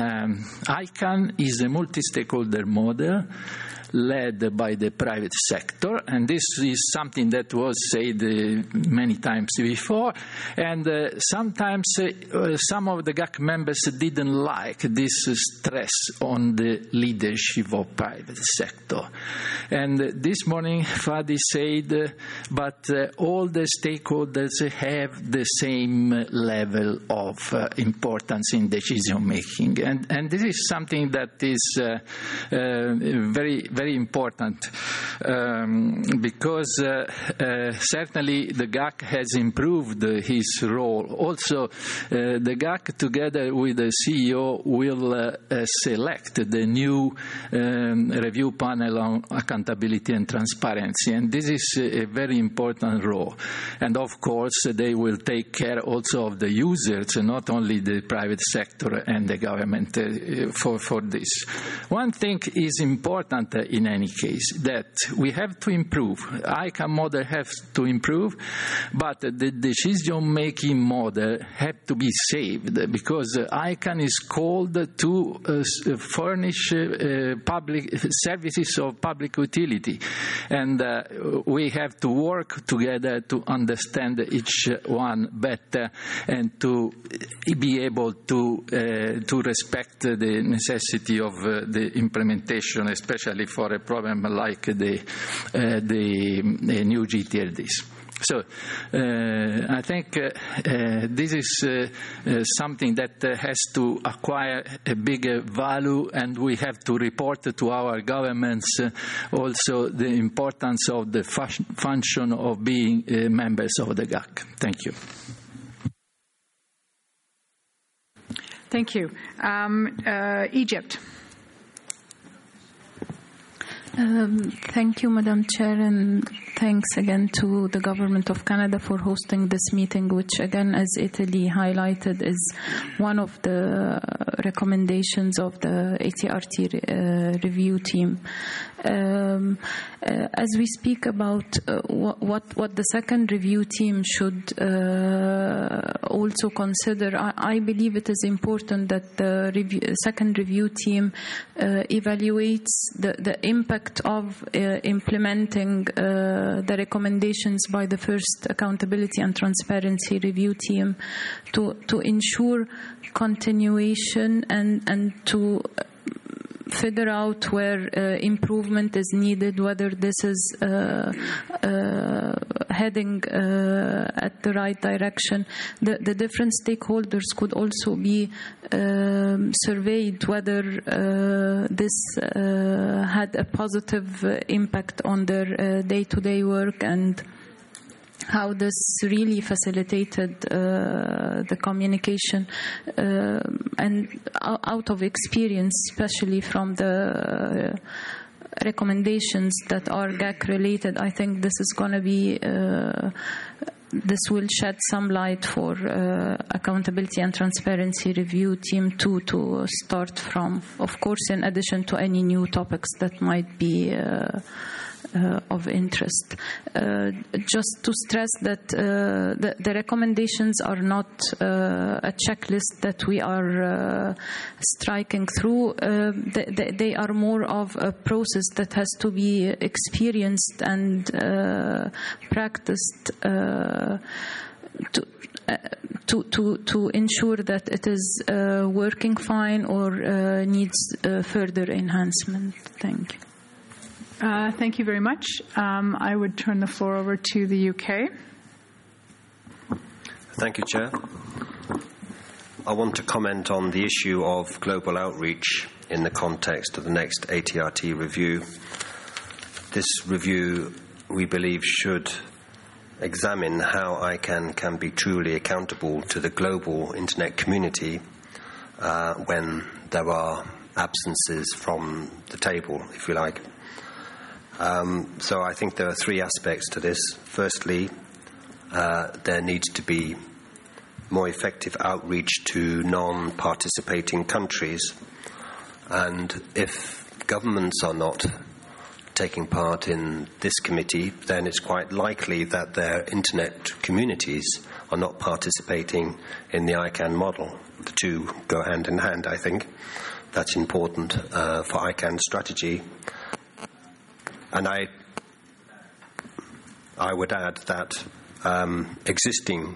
T: ICANN is a multi-stakeholder model led by the private sector, and this is something that was said many times before, and sometimes some of the GAC members didn't like this stress on the leadership of private sector. And this morning Fadi said, but all the stakeholders have the same level of importance in decision making, and this is something that is very, very important. because certainly the GAC has improved his role. Also, the GAC, together with the CEO, will select the new review panel on accountability and transparency, and this is a very important role. And of course, they will take care also of the users, not only the private sector and the government for this. One thing is important in any case, that we have to improve. ICANN model has to improve, but the decision-making model has to be saved, because ICANN is called to furnish public services of public utility, and we have to work together to understand each one better and to be able to respect the necessity of the implementation, especially for a problem like the new GTLDs. So I think this is something that has to acquire a bigger value, and we have to report to our governments also the importance of the function of being members of the GAC. Thank you.
B: Thank you. Egypt.
U: Thank you, Madam Chair, and thanks again to the Government of Canada for hosting this meeting, which again, as Italy highlighted, is one of the recommendations of the ATRT review team. As we speak about what the second review team should also consider, I believe it is important that the second review team evaluates the impact of implementing the recommendations by the first Accountability and Transparency Review team to ensure continuation and to figure out where improvement is needed, whether this is heading at the right direction. The different stakeholders could also be surveyed whether this had a positive impact on their day-to-day work and how this really facilitated the communication, and out of experience, especially from the recommendations that are GAC related, I think this is going to be this will shed some light for Accountability and Transparency Review Team 2 to start from, of course, in addition to any new topics that might be of interest. Just to stress that the recommendations are not a checklist that we are striking through. They are more of a process that has to be experienced and practiced to ensure that it is working fine or needs further enhancement. Thank you.
B: Thank you very much. I would turn the floor over to the UK.
V: Thank you, Chair. I want to comment on the issue of global outreach in the context of the next ATRT review. This review, we believe, should examine how ICANN can be truly accountable to the global Internet community when there are absences from the table, if you like. So I think there are three aspects to this. Firstly, there needs to be more effective outreach to non-participating countries. And if governments are not taking part in this committee, then it's quite likely that their Internet communities are not participating in the ICANN model. The two go hand in hand, I think. That's important for ICANN's strategy. And I would add that existing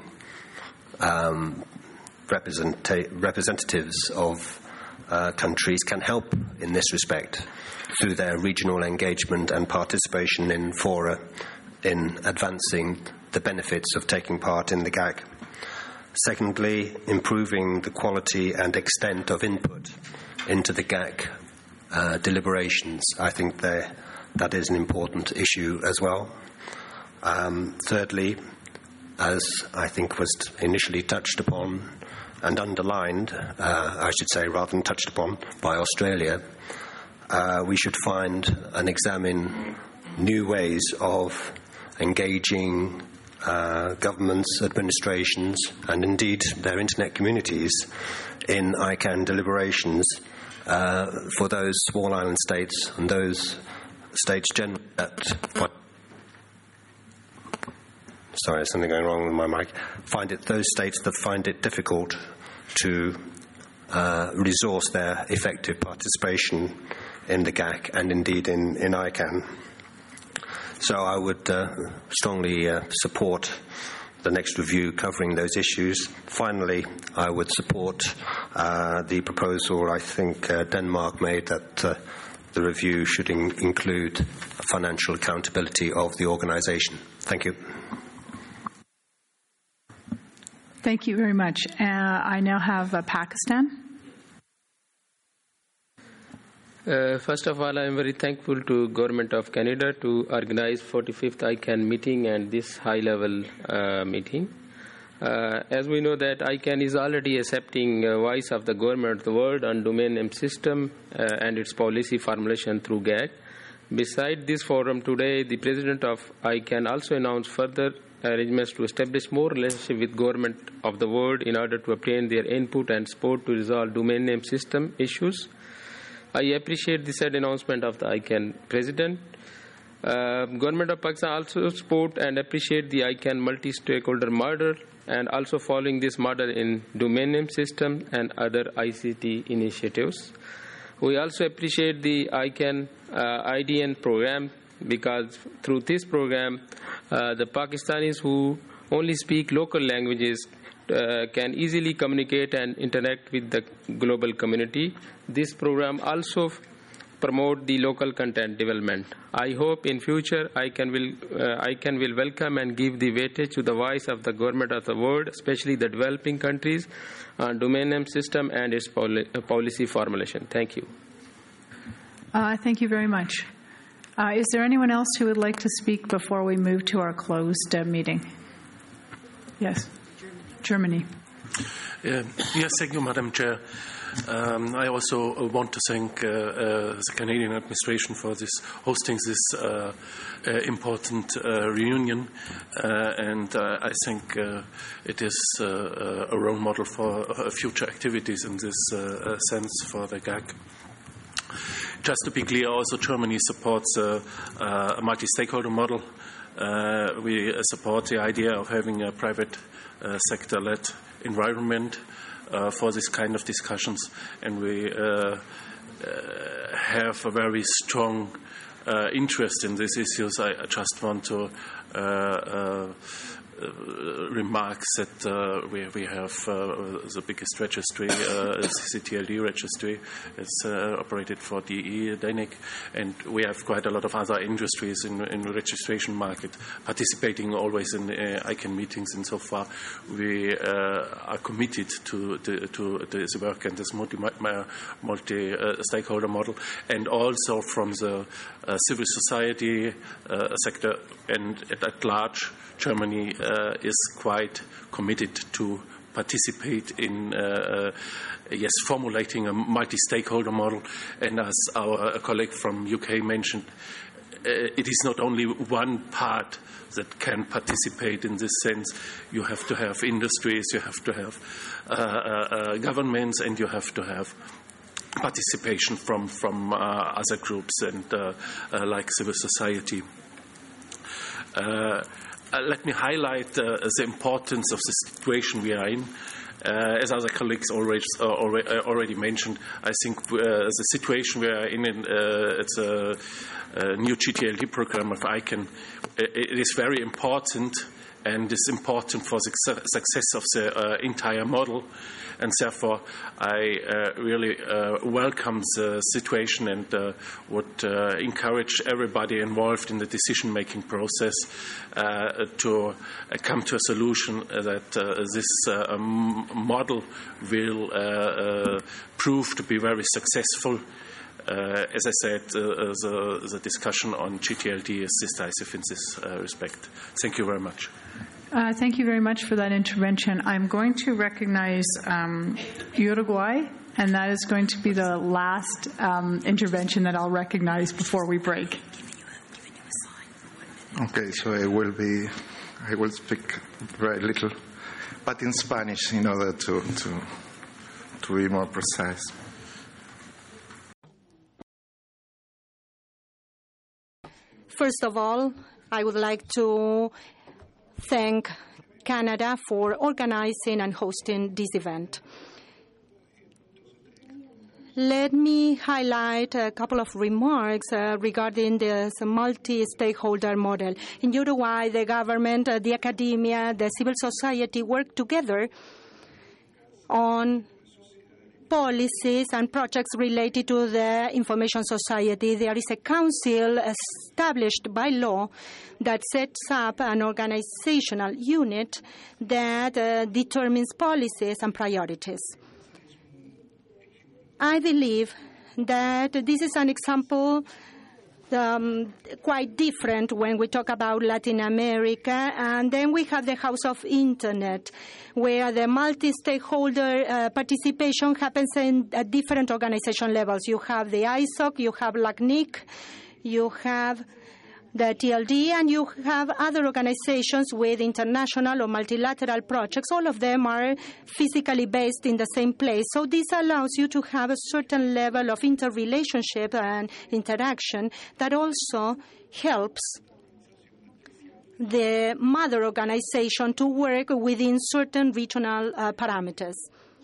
V: representatives of countries can help in this respect through their regional engagement and participation in fora in advancing the benefits of taking part in the GAC. Secondly, improving the quality and extent of input into the GAC deliberations. I think there that is an important issue as well. Thirdly, as I think was initially touched upon and underlined, I should say, rather than touched upon by Australia, we should find and examine new ways of engaging governments, administrations, and indeed their internet communities in ICANN deliberations for those small island states and those states generally that sorry, there's something going wrong with my mic. Those states that find it difficult to resource their effective participation in the GAC and indeed in ICANN. So I would strongly support the next review covering those issues. Finally, I would support the proposal I think Denmark made that the review should include financial accountability of the organisation. Thank you.
B: Thank you very much. I now have Pakistan.
A: First of all, I am very thankful to Government of Canada to organize 45th ICANN meeting and this high-level meeting. As we know that ICANN is already accepting voice of the government of the world on domain name system and its policy formulation through GAC. Besides this forum today, the President of ICANN also announced further arrangements to establish more relationship with government of the world in order to obtain their input and support to resolve domain name system issues. I appreciate the said announcement of the ICANN President. Government of Pakistan also support and appreciate the ICANN multi-stakeholder model and also following this model in domain name system and other ICT initiatives. We also appreciate the ICANN IDN program because through this program, the Pakistanis who only speak local languages can easily communicate and interact with the global community. This program also promote the local content development. I hope in future ICANN will welcome and give the weightage to the voice of the government of the world, especially the developing countries, on domain name system and its policy formulation. Thank you.
B: Thank you very much. Is there anyone else who would like to speak before we move to our closed meeting? Yes. Germany.
C: Yes, thank you, Madam Chair. I also want to thank the Canadian administration for hosting this important reunion, and I think it is a role model for future activities in this sense for the GAC. Just to be clear, also Germany supports a multi-stakeholder model. We support the idea of having a private sector-led environment for this kind of discussions, and we have a very strong interest in these issues. I just want to remarks that we have the biggest registry, CCTLD registry. It's operated for DE, DENIC, and we have quite a lot of other industries in the registration market participating always in ICANN meetings, and so far we are committed to this work and this multi-stakeholder model, and also from the civil society sector and at large. Germany is quite committed to participate in formulating a multi-stakeholder model, and as our colleague from UK mentioned, it is not only one part that can participate in this sense. You have to have industries, you have to have governments, and you have to have participation from other groups and like civil society. Let me highlight the importance of the situation we are in. As other colleagues already mentioned, I think the situation we are in it's a new GTLD program of ICANN. It is very important, and it's important for the success of the entire model. And therefore, I really welcome the situation and would encourage everybody involved in the decision-making process to come to a solution that this model will prove to be very successful as I said, the discussion on GTLD is decisive in this respect. Thank you very much.
B: Thank you very much for that intervention. I'm going to recognize Uruguay, and that is going to be the last intervention that I'll recognize before we break.
D: Okay, so I will speak very little, but in Spanish in order to be more precise.
K: First of all, I would like to thank Canada for organizing and hosting this event. Let me highlight a couple of remarks regarding this multi-stakeholder model. In Uruguay, the government, the academia, the civil society work together on policies and projects related to the information society. There is a council established by law that sets up an organizational unit that determines policies and priorities. I believe that this is an example quite different when we talk about Latin America. And then we have the House of Internet, where the multi-stakeholder participation happens at different organization levels. You have the ISOC, you have LACNIC, you have the TLD, and you have other organizations with international or multilateral projects. All of them are physically based in the same place. So this allows you to have a certain level of interrelationship and interaction that also helps the mother organization to work within certain regional parameters.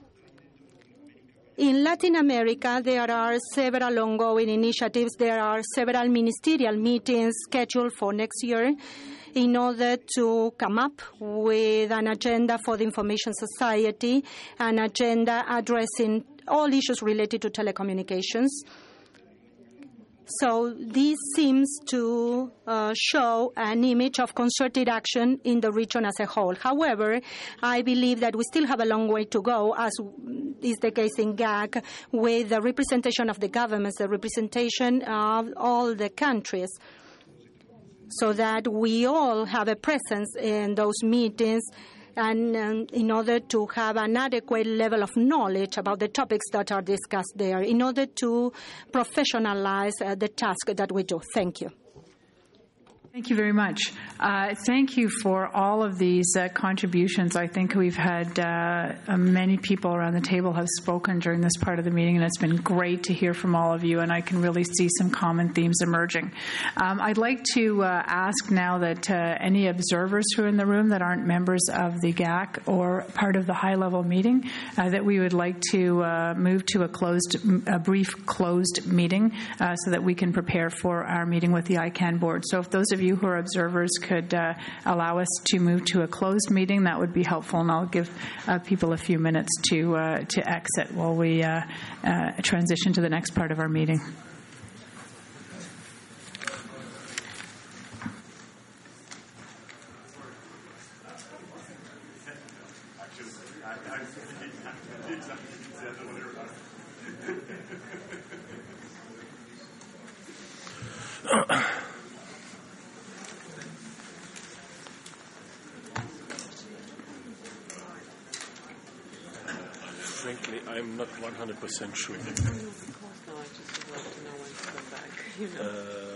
K: In Latin America, there are several ongoing initiatives. There are several ministerial meetings scheduled for next year in order to come up with an agenda for the information society, an agenda addressing all issues related to telecommunications. So this seems to show an image of concerted action in the region as a whole. However, I believe that we still have a long way to go, as is the case in GAC, with the representation of the governments, the representation of all the countries, so that we all have a presence in those meetings, and in order to have an adequate level of knowledge about the topics that are discussed there, in order to professionalize the task that we do. Thank you.
B: Thank you very much. Thank you for all of these contributions. I think we've had many people around the table have spoken during this part of the meeting, and it's been great to hear from all of you, and I can really see some common themes emerging. I'd like to ask now that any observers who are in the room that aren't members of the GAC or part of the high-level meeting, that we would like to move to a brief closed meeting so that we can prepare for our meeting with the ICANN board. So if those of you who are observers could allow us to move to a closed meeting, that would be helpful, and I'll give people a few minutes to exit while we transition to the next part of our meeting.
C: Frankly, I'm not 100% sure.
E: No, I just would like to know when to come back.